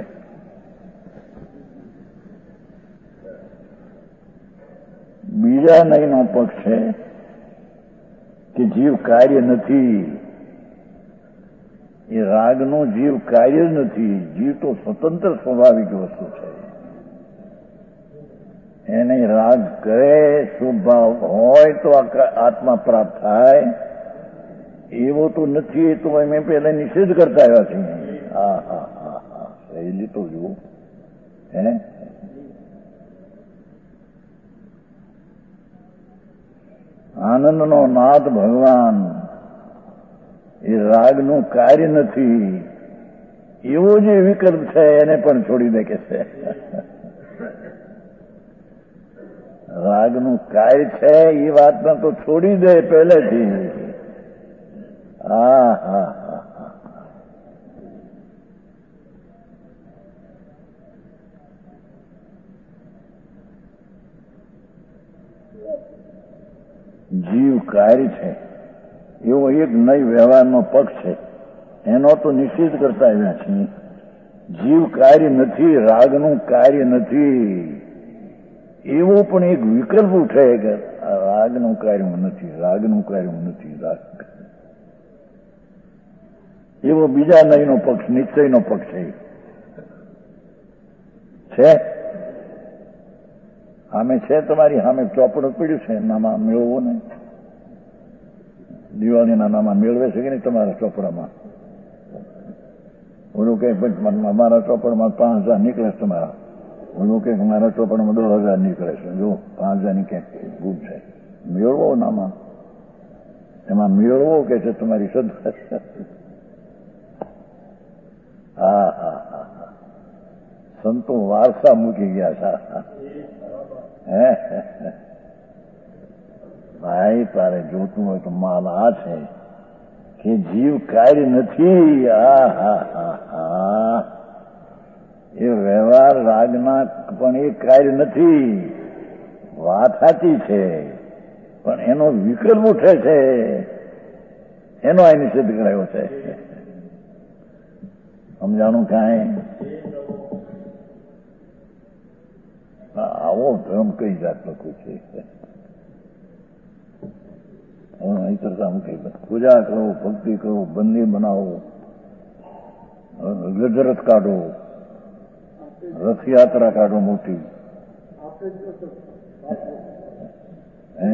બીજા નહીંનો પક્ષ છે કે જીવ કાર્ય નથી. એ રાગનો જીવ કાર્ય નથી. જીવ તો સ્વતંત્ર સ્વાભાવિક વસ્તુ છે. એને રાગ કરે, શુભ ભાવ હોય તો આત્મા પ્રાપ્ત થાય, એવો તો નથી. એ તો અમે પહેલા નિષેધ કરતા આવ્યા છીએ. હા હા હા હા શૈલી તો જુઓ. હે આનંદનો નાથ ભગવાન એ રાગનું કાર્ય નથી. એવો જે વિકલ્પ છે એને પણ છોડી દે કે છે. રાગનું કાર્ય છે એ વાતને તો છોડી દે પહેલેથી. હા હા હા જીવ કાર્ય છે એવો એક નય વ્યવહારનો પક્ષ છે. એનો તો નિષેધ કરતા આવ્યા છીએ. જીવ કાર્ય નથી, રાગનું કાર્ય નથી, એવો પણ એક વિકલ્પ ઉઠે કે રાગનું કાર્ય નથી, રાગનું કાર્ય નથી. રાગ એવો બીજા નયનો પક્ષ, નિશ્ચયનો પક્ષ છે. સામે છે તમારી સામે ચોપડું પડ્યું છે, નામાં મેળવો ને. દિવાળીના નામાં મેળવે છે કે નહીં તમારા ચોપડામાં? ઓલું કઈ મારા ચોપડમાં પાંચ હજાર નીકળે છે તમારા, ઓલું કઈક મારા ચોપડમાં દસ હજાર નીકળે છે. જો પાંચ હજાર ની ક્યાંક ગુમ છે. મેળવો નામાં, એમાં મેળવો કે છે તમારી શ્રદ્ધા. હા હા હા હા સંતો વારસા મૂકી ગયા છે. હે ભાઈ તારે જોતું હોય તો માલ આ છે કે જીવ કાર્ય નથી. આ હા હા હા એ વ્યવહાર રાગના પણ એ કાર્ય નથી. વાત સાચી છે, પણ એનો વિકલ્પ ઉઠે છે, એનો આ નિષેધ કરાયો છે. સમજાણું કાંઈ? આવો ધર્મ કઈ જાતનો કોઈ છે? અહીં કરતા હું કઈ પૂજા કરો, ભક્તિ કરો, બંદી બનાવો, ગજરત કાઢો, રથયાત્રા કાઢો મોટી. હે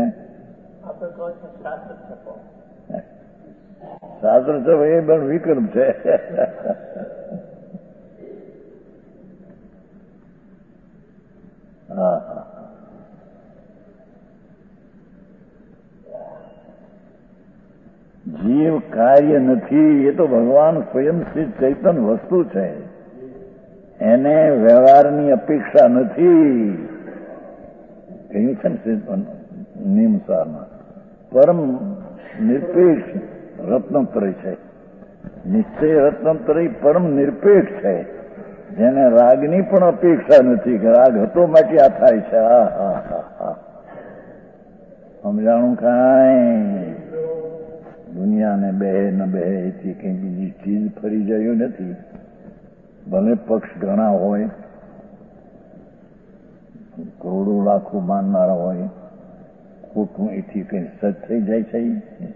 શાસ્ત્ર છે એ પણ વિકલ્પ છે. હા હા જીવ કાર્ય નથી. એ તો ભગવાન સ્વયં શ્રી ચૈતન વસ્તુ છે. એને વ્યવહારની અપેક્ષા નથી. કહ્યું છે ને નિયમસારમાં પરમ નિરપેક્ષ રત્નત્રય છે. નિશ્ચય રત્નત્રય પરમ નિરપેક્ષ છે, જેને રાગની પણ અપેક્ષા નથી કે રાગ હતો માટે આ થાય છે. હા હા હા હા સમજાણું કાંઈ? દુનિયાને બે ન બે એથી કઈ બીજી ચીજ ફરી ગયું નથી. ભલે પક્ષ ઘણા હોય, કરોડો લાખો માનનારા હોય, ખોટું એથી કઈ સત થઈ જાય છે.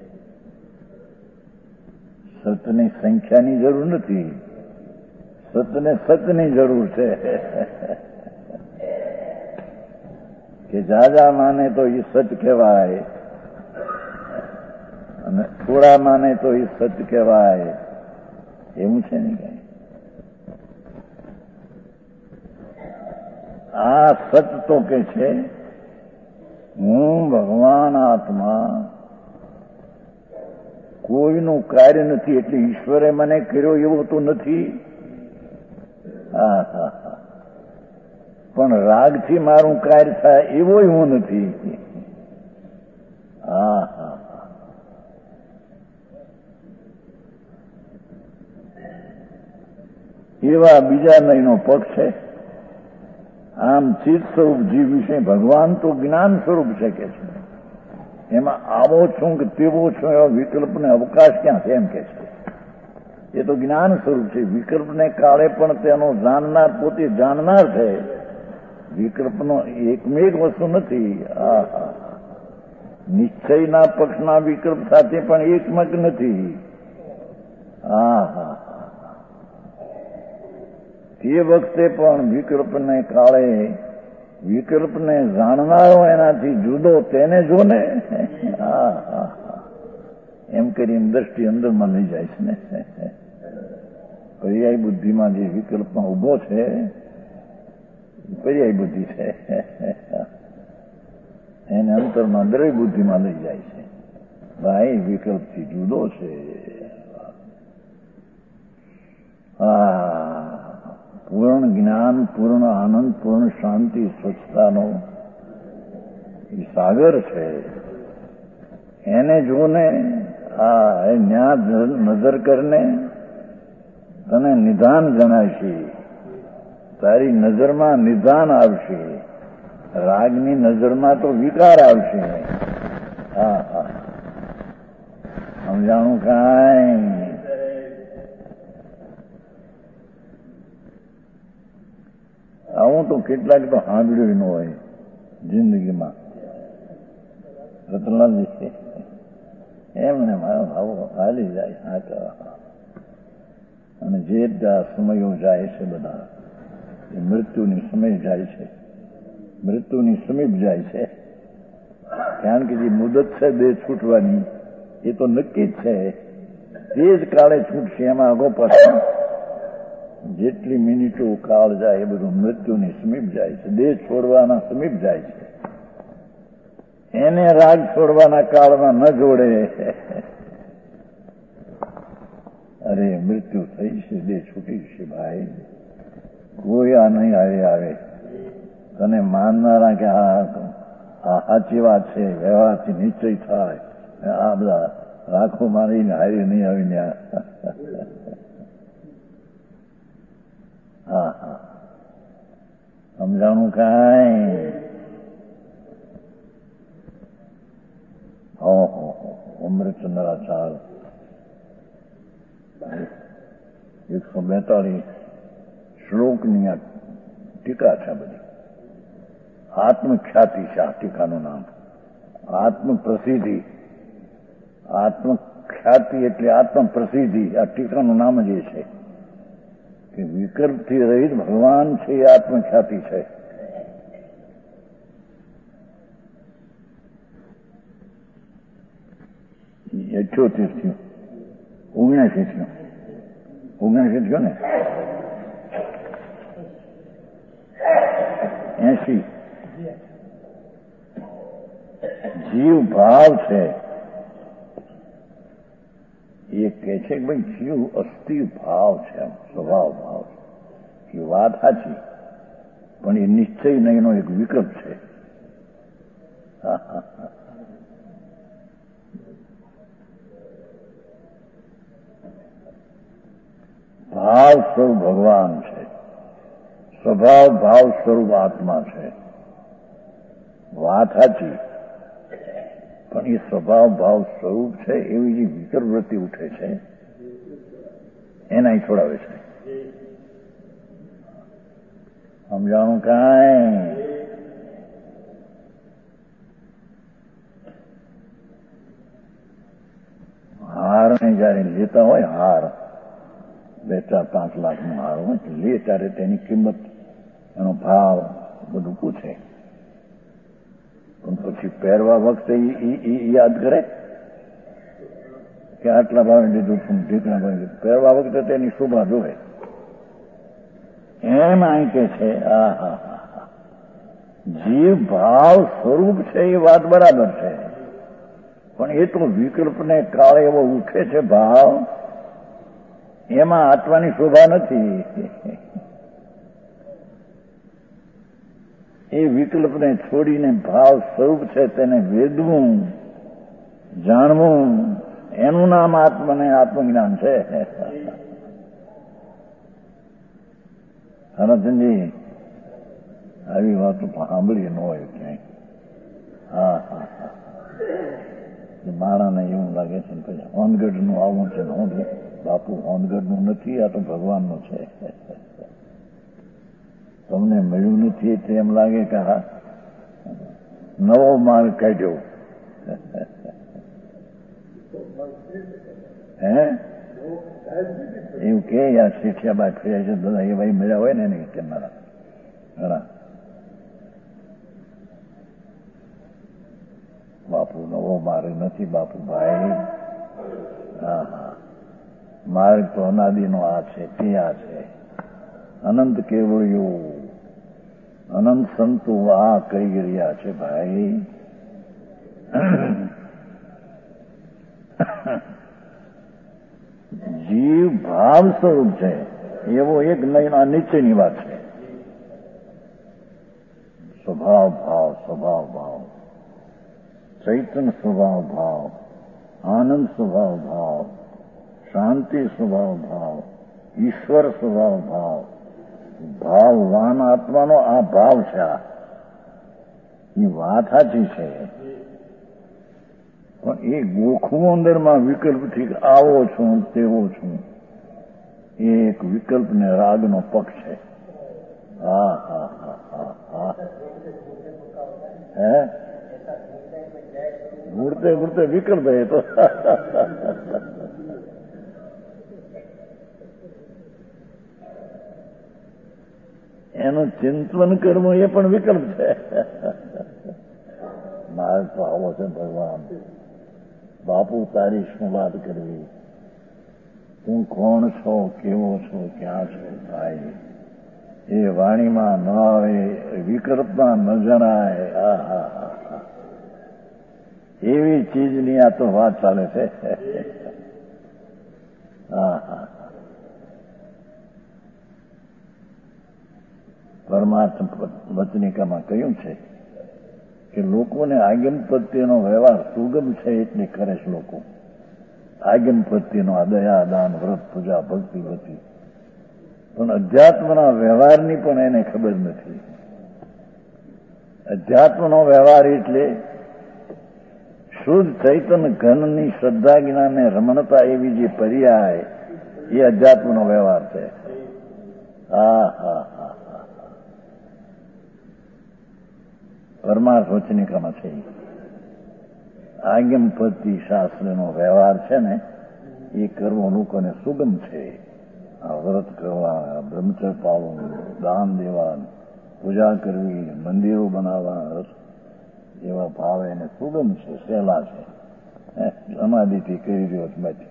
સતની સંખ્યાની જરૂર નથી, સતને સતની જરૂર છે. કે જાજા માને તો એ સત કહેવાય અને થોડા માને તો એ સત કહેવાય. એવું છે ને કઈ? આ સત તો કે છે હું ભગવાન આત્મા, કોઈનું કાર્ય નથી એટલે ઈશ્વરે મને કર્યો એવો તો નથી. હા હા હા પણ રાગથી મારું કાર્ય થાય એવો હું નથી. હા હા એવા બીજા નયનો પક્ષ છે. આમ ચિત્ત સ્વરૂપ જીવ વિશે ભગવાન તો જ્ઞાન સ્વરૂપ છે કે છે. એમાં આવો છું કે તેવો છું એવા વિકલ્પને અવકાશ ક્યાં છે એમ કે છે. એ તો જ્ઞાન સ્વરૂપ છે. વિકલ્પને કાળે પણ તેનો જાણનાર પોતે જાણનાર છે. વિકલ્પનો એકમેક વસ્તુ નથી. હા હા નિશ્ચયના પક્ષના વિકલ્પ સાથે પણ એકમક નથી. હા હા તે વખતે પણ વિકલ્પને કાળે વિકલ્પને જાણનારો એનાથી જુદો તેને જો ને હા હા એમ કરીને દ્રષ્ટિ અંદરમાં લઈ જાય છે ને. પર્યાય બુદ્ધિમાં જે વિકલ્પમાં ઉભો છે પર્યાય બુદ્ધિ છે એને અંતરમાં દરેક બુદ્ધિમાં લઈ જાય છે. ભાઈ વિકલ્પથી જુદો છે. હા પૂર્ણ જ્ઞાન, પૂર્ણ આનંદ, પૂર્ણ શાંતિ, સ્વચ્છતાનો એ સાગર છે. એને જોને આ ન્યા નજર કરને તને નિધાન જણાશે. તારી નજરમાં નિધાન આવશે. રાગની નજરમાં તો વિકાર આવશે. હા હા સમજાણું કાંઈ આવું તો કેટલાક તો સાંભળ્યું ન હોય જિંદગીમાં. રતનલાલજી એમને મારો આવો હાલી જાય હા અને જે સમયો જાય છે બધા એ મૃત્યુની સમય જાય છે. મૃત્યુની સમીપ જાય છે. કારણ કે જે મુદત છે બે છૂટવાની એ તો નક્કી જ છે. તે જ કાળે છૂટશે. એમાં આગો પાછળ જેટલી મિનિટો કાળ જાય એ બધું મૃત્યુની સમીપ જાય છે. દેહ છોડવાના સમીપ જાય છે. એને રાગ છોડવાના કાળમાં ન જોડે. અરે મૃત્યુ થઈ છે, દેહ છૂટી છે ભાઈ. કોઈ આ નહીં આવે આવે તને માનનારા કે આ સાચી વાત છે, વ્યવહારથી નિશ્ચય થાય. આ બધા રાખો મારીને હારી નહીં આવીને હા હા સમજાણું કાંઈ ઓહો અમૃતચંદ્રાચાર એકસો બેતાલીસ શ્લોકની આ ટીકા છે બધી. આત્મખ્યાતિ છે આ ટીકાનું નામ. આત્મ પ્રસિદ્ધિ. આત્મખ્યાતિ એટલે આત્મ પ્રસિદ્ધિ. આ ટીકાનું નામ જ એ છે કે વિકલ્પથી રહિત ભગવાન છે એ આત્મખ્યાતિ છે. અઠ્યોતેર થયું ઓગણસી થયું ઓગણસી થયો ને એસી જીવ ભાવ છે એ કહે છે કે ભાઈ જીવ અસ્થિર ભાવ છે, સ્વભાવ ભાવ છે. એ વાત સાચી પણ એ નિશ્ચય નહીંનો એક વિકલ્પ છે. હા હા હા ભાવ સ્વરૂપ ભગવાન છે. સ્વભાવ ભાવ સ્વરૂપ આત્મા છે. વાત સાચી પણ એ સ્વભાવ ભાવ સ્વરૂપ છે એવી જે વિકલ્પ વૃત્તિ ઉઠે છે એના છોડાવે છે. સમજાણું કાંઈ હાર ને જયારે લેતા હોય હાર બે ચાર પાંચ લાખ નો હાર હોય લે ત્યારે તેની કિંમત એનો ભાવ બધું પૂછે પણ પછી પહેરવા વખતે યાદ કરે કે આટલા ભાવે લીધું છું ઢીકણા ભાવે. પહેરવા વખતે તેની શોભા જોવે. એમ અહીં કે છે આ હા હા જીવ ભાવ સ્વરૂપ છે એ વાત બરાબર છે પણ એ તો વિકલ્પને કાળે એવો ઉઠે છે ભાવ એમાં આત્માની શોભા નથી. એ વિકલ્પને છોડીને ભાવ સ્વરૂપ છે તેને વેદવું જાણવું એનું નામ આત્મને આત્મજ્ઞાન છે. હરચંદજી આવી વાતો સાંભળીએ ન હોય ક્યાંય. હા હા હા મારાને એવું લાગે છે કે હોનગઢનું આવું છે હું બાપુ હોનગઢનું નથી આ તો ભગવાનનું છે. તમને મળ્યું નથી એટલે એમ લાગે કે હા નવો માર્ગ કાઢ્યો. હે એવું કે યાર શીખ્યા બાદ ફર્યા છે બધા એ ભાઈ મજા હોય ને એને કે મારા ખરા બાપુ નવો માર્ગ નથી બાપુ ભાઈ. હા હા માર્ગ તો અનાદિનો આ છે તે આ છે અનંત કેવળિયું અનંત સંતો આ કહી રહ્યા છે ભાઈ. જીવ ભાવ સ્વરૂપ છે એવો એક નહીં આ નીચેની વાત છે. સ્વભાવ ભાવ સ્વભાવ ભાવ ચૈતન્ય સ્વભાવ ભાવ આનંદ સ્વભાવ ભાવ શાંતિ સ્વભાવ ભાવ ઈશ્વર સ્વભાવ ભાવ ભાવવાન આત્માનો આ ભાવ છે. આ એ વાત સાચી છે પણ એ ગોખવું અંદરમાં વિકલ્પથી આવો છું તેવો છું એ એક વિકલ્પ ને રાગનો પક્ષ છે. હા હા હા હા હા હે ઘૂરતે ઘૂરતે વિકલ્પ એ તો એનું ચિંતન કરવું એ પણ વિકલ્પ છે. મારે તો આવો છે ભગવાન બાપુ તારી શું વાત કરવી તું કોણ છો કેવો છો ક્યાં છો ભાઈ એ વાણીમાં ન આવે વિકલ્પમાં ન જણાય. હા હા હા હા એવી ચીજની આ તો વાત ચાલે છે. હા હા પરમાર્થ વચનિકામાં કહ્યું છે કે લોકોને આગમ પ્રત્યેનો વ્યવહાર સુગમ છે એટલે કરે છે લોકો. આગમ પ્રત્યેનો આ દયા દાન વ્રત પૂજા ભક્તિ બધી પણ અધ્યાત્મના વ્યવહારની પણ એને ખબર નથી. અધ્યાત્મનો વ્યવહાર એટલે શુદ્ધ ચૈતન્ય ઘનની શ્રદ્ધા જ્ઞાન ને રમણતા એવી જે પર્યાય એ અધ્યાત્મનો વ્યવહાર છે. હા હા હા પરમાર્થ વચનિકામાં છે. આગમ પદ્ધતિ શાસ્ત્રનો વ્યવહાર છે ને એ કરવો લોકોને સુગમ છે. આ વ્રત કરવા બ્રહ્મચર્ય પાળવું દાન દેવા પૂજા કરવી મંદિરો બનાવવા એવા ભાવ એને સુગમ છે સહેલા છે. સમાધિથી કરી રહ્યો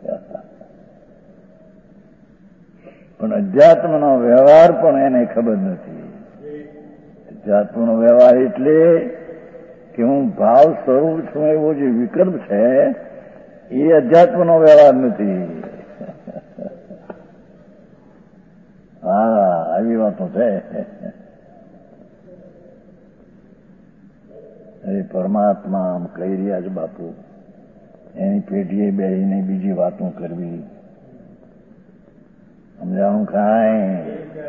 પણ અધ્યાત્મનો વ્યવહાર પણ એને ખબર નથી. અધ્યાત્મનો વ્યવહાર એટલે કે હું ભાવ સ્વરૂપ છું એવો જે વિકલ્પ છે એ અધ્યાત્મનો વ્યવહાર નથી. હા આવી વાતો છે. એ પરમાત્મા આમ કહી રહ્યા છે બાપુ એની પેઢીએ બેહીને બીજી વાતો કરવી સમજાણું કાંઈ.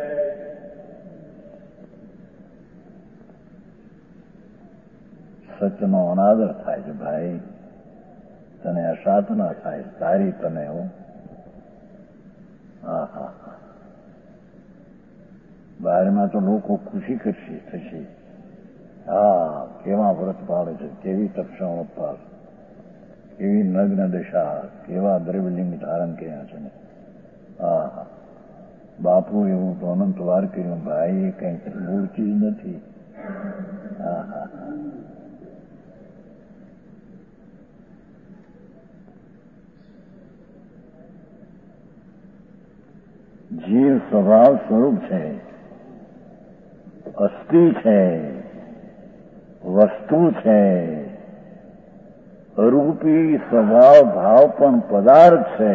સચનો અનાદર થાય છે ભાઈ તને અસાત ના થાય તારી તને હું. હા હા હા બહારમાં તો લોકો ખુશી કરશે થશે. હા કેવા વ્રત પાળે છે કેવી તક્ષણ ઉપવાસ કેવી નગ્ન દશા કેવા દ્રવ્યલિંગ ધારણ કર્યા છે. હા હા બાપુ એવું તો અનંત વાર કર્યું ભાઈ એ કંઈક મૂળ ચીજ નથી. હા હા હા જીવ સ્વભાવ સ્વરૂપ છે અસ્થિ છે વસ્તુ છે અરૂપી સ્વભાવ ભાવ પણ પદાર્થ છે.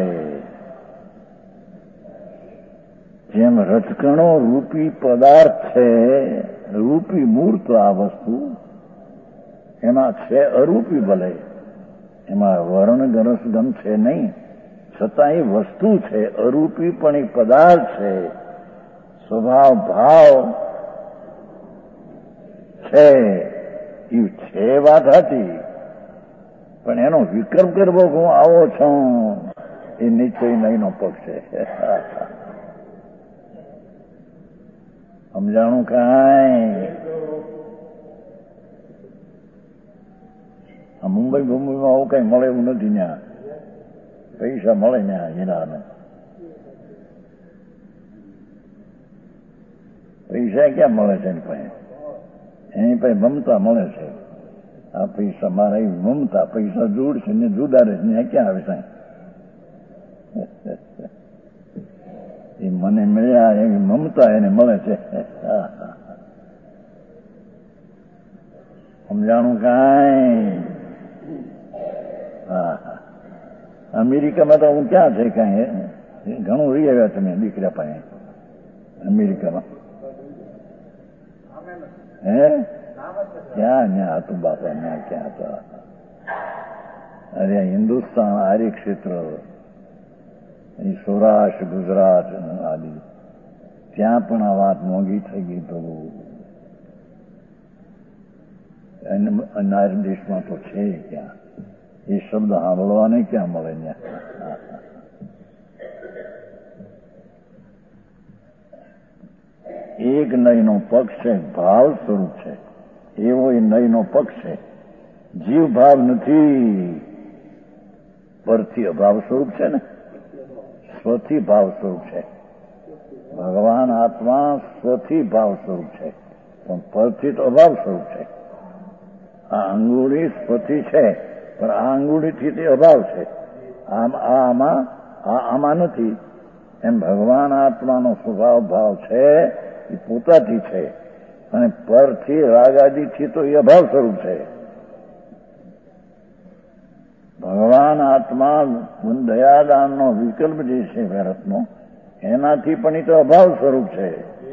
જેમ રજકણો રૂપી પદાર્થ છે રૂપી મૂર્ત આ વસ્તુ એમાં છે અરૂપી ભલે એમાં વર્ણ ગરસ ગમ છે નહીં છતાં એ વસ્તુ છે અરૂપી પણ એ પદાર્થ છે. સ્વભાવ ભાવ છે એ છે વાત હતી પણ એનો વિકલ્પ કરવો હું આવો છું એ નિશ્ચય નહીંનો પક્ષ છે. સમજાણું કાંઈ. આ મુંબઈ મુંબઈમાં આવું કઈ મળે એવું નથી ત્યાં પૈસા મળે ત્યાં હીરાને પૈસા ક્યાં મળે છે એની પાસે? એની પાસે મમતા મળે છે. આ પૈસા મારા એ મમતા, પૈસા જોડ છે ને જુદારે છે, ક્યાં આવે સાહેબ? એ મને મળ્યા એવી મમતા એને મળે છે. સમજાણું કાંઈ? હા હા. અમેરિકામાં તો હું ક્યાં છે કાંઈ ઘણું રહી આવ્યા તમે દીકરા પાસે અમેરિકામાં? હે ક્યાં ન્યા હતું બાપા, ન્યા ક્યાં હતા? અરે હિન્દુસ્તાન આર્ય ક્ષેત્ર, સૌરાષ્ટ્ર, ગુજરાત આદિ, ત્યાં પણ આ વાત મોંઘી થઈ ગઈ. પ્રભુ અનાર્ય દેશમાં તો છે ક્યાં? એ શબ્દ સાંભળવાને ક્યાં મળે? ત્યાં એક નયનો પક્ષ છે, ભાવ સ્વરૂપ છે, એવો એ નયનો પક્ષ છે. જીવ ભાવ નથી, પરથી અભાવ સ્વરૂપ છે ને, સ્વથી ભાવ સ્વરૂપ છે. ભગવાન આત્મા સ્વથી ભાવ સ્વરૂપ છે, પણ પરથી તો અભાવ સ્વરૂપ છે. આ અંગુળી સ્વથી છે, પણ આ અંગુળીથી તે અભાવ છે. આમ આમાં આ આમાં નથી. એમ ભગવાન આત્માનો સ્વભાવ ભાવ છે એ પોતાથી છે, અને પરથી રાગાદીથી તો એ અભાવ સ્વરૂપ છે. ભગવાન આત્મા દયાદાનનો વિકલ્પ જે છે ભારતનો, એનાથી પણ એ તો અભાવ સ્વરૂપ છે.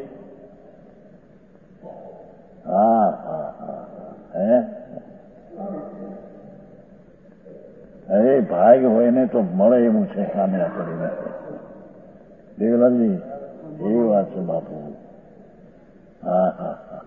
હા હા હા હે અરે ભાગ હોય ને તો મળે એવું છે સામે આપણને. દેવલાલજી એવી વાત છે બાપુ. હા હા હા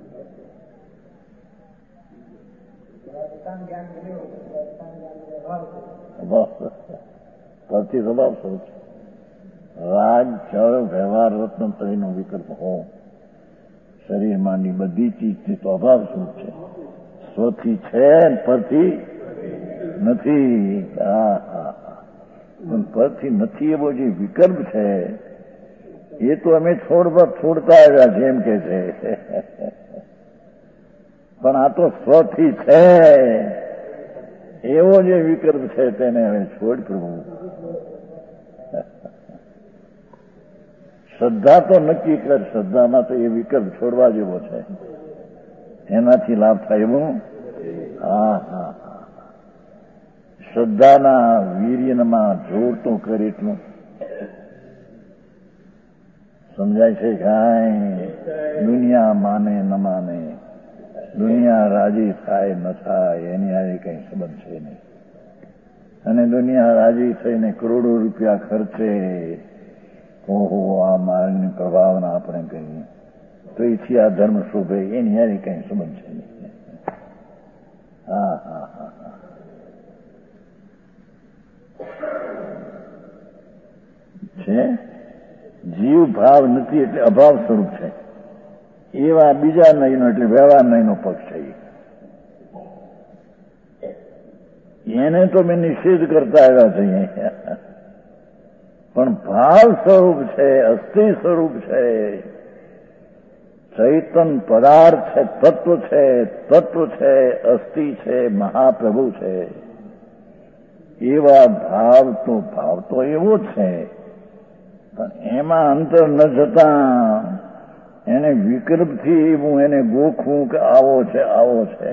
પરથી સ્વભાવ સ્વરૂપ છે. રાગ, ચળ, વ્યવહાર, રત્ન ત્રયનો વિકલ્પ હો, શરીર માંડી બધી ચીજથી તો અભાવ સ્વરૂપ છે. સ્વથી છે, પરથી નથી. હા હા હા પણ પરથી નથી એવો જે વિકલ્પ છે એ તો અમે છોડવા છોડતા આવ્યા છે એમ કે છે. પણ આ તો સ્વથી છે એવો જે વિકલ્પ છે તેને હવે છોડ પ્રભુ. શ્રદ્ધા તો નક્કી કર, શ્રદ્ધામાં તો એ વિકલ્પ છોડવા જેવો છે, એનાથી લાભ થાય એવું. હા હા હા શ્રદ્ધાના વીર્યમાં જોર તો કરે એટલું સમજાય છે. કાંઈ દુનિયા માને ન માને, દુનિયા રાજી થાય ન થાય એની આજે કઈ સંબંધ છે નહીં. અને દુનિયા રાજી થઈને કરોડો રૂપિયા ખર્ચે, ઓહો આ માર્ગની પ્રભાવના આપણે કહીએ તો એથી આ ધર્મ શોભે, એની આજે કઈ સંબંધ છે નહીં. હા હા હા હા છે. જીવ ભાવ નથી એટલે અભાવ સ્વરૂપ છે. એવા બીજા નયનો એટલે વ્યવહાર નયનો પક્ષ છે. એને તો મેં નિષેધ કરતા આવ્યા છીએ, પણ ભાવ સ્વરૂપ છે, અસ્થિ સ્વરૂપ છે, ચૈતન પદાર્થ છે, તત્વ છે, તત્વ છે, અસ્થિ છે, મહાપ્રભુ છે. એવા ભાવ તો ભાવ તો એવો જ છે, પણ એમાં અંતર ન જતા એને વિકલ્પથી હું એને ગોખું કે આવો છે આવો છે.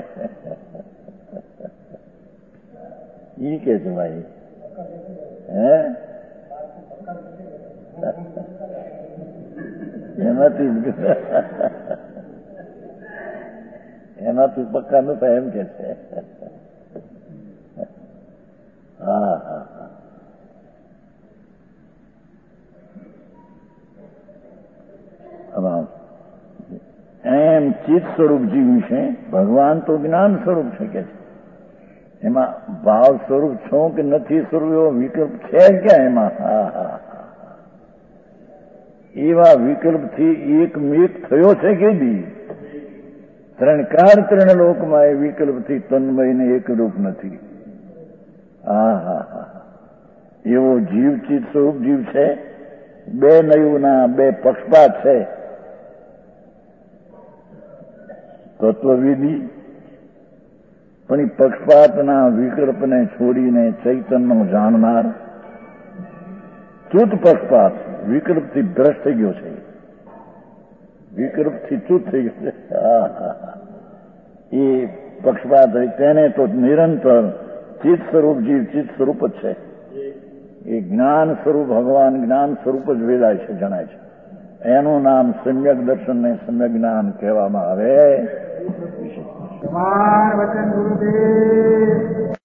ઈ કે છે ભાઈ હે એનાથી એનાથી પક્કા ન થાય એમ કે છે. હા હા હા એમ ચિત્ત સ્વરૂપ જીવ છે. ભગવાન તો જ્ઞાન સ્વરૂપ છે કે છે, એમાં ભાવ સ્વરૂપ છો કે નથી સ્વરૂપ એવો વિકલ્પ છે ક્યાં એમાં? હા હા એવા વિકલ્પથી એક મેક થયો છે કે દી ત્રણકાર ત્રણ લોકમાં એ વિકલ્પથી તન્મયને એક રૂપ નથી. હા હા હા એવો જીવ ચિત્ત સ્વરૂપ જીવ છે. બે નયુના બે પક્ષપાત છે. તત્વવિધિ, પણ એ પક્ષપાતના વિકલ્પને છોડીને ચૈતન્ય જાણનાર, ચૂત પક્ષપાત, વિકલ્પથી ભ્રષ્ટ થઈ ગયો છે, વિકલ્પથી ચૂત થઈ ગયો છે. એ પક્ષપાત તેને તો નિરંતર ચિત્ત સ્વરૂપ જીવ ચિત્ત સ્વરૂપ જ છે. એ જ્ઞાન સ્વરૂપ ભગવાન જ્ઞાન સ્વરૂપ જ વેદાય છે, જણાય છે. એનું નામ સમ્યક દર્શન ને સમ્યક જ્ઞાન કહેવામાં આવે.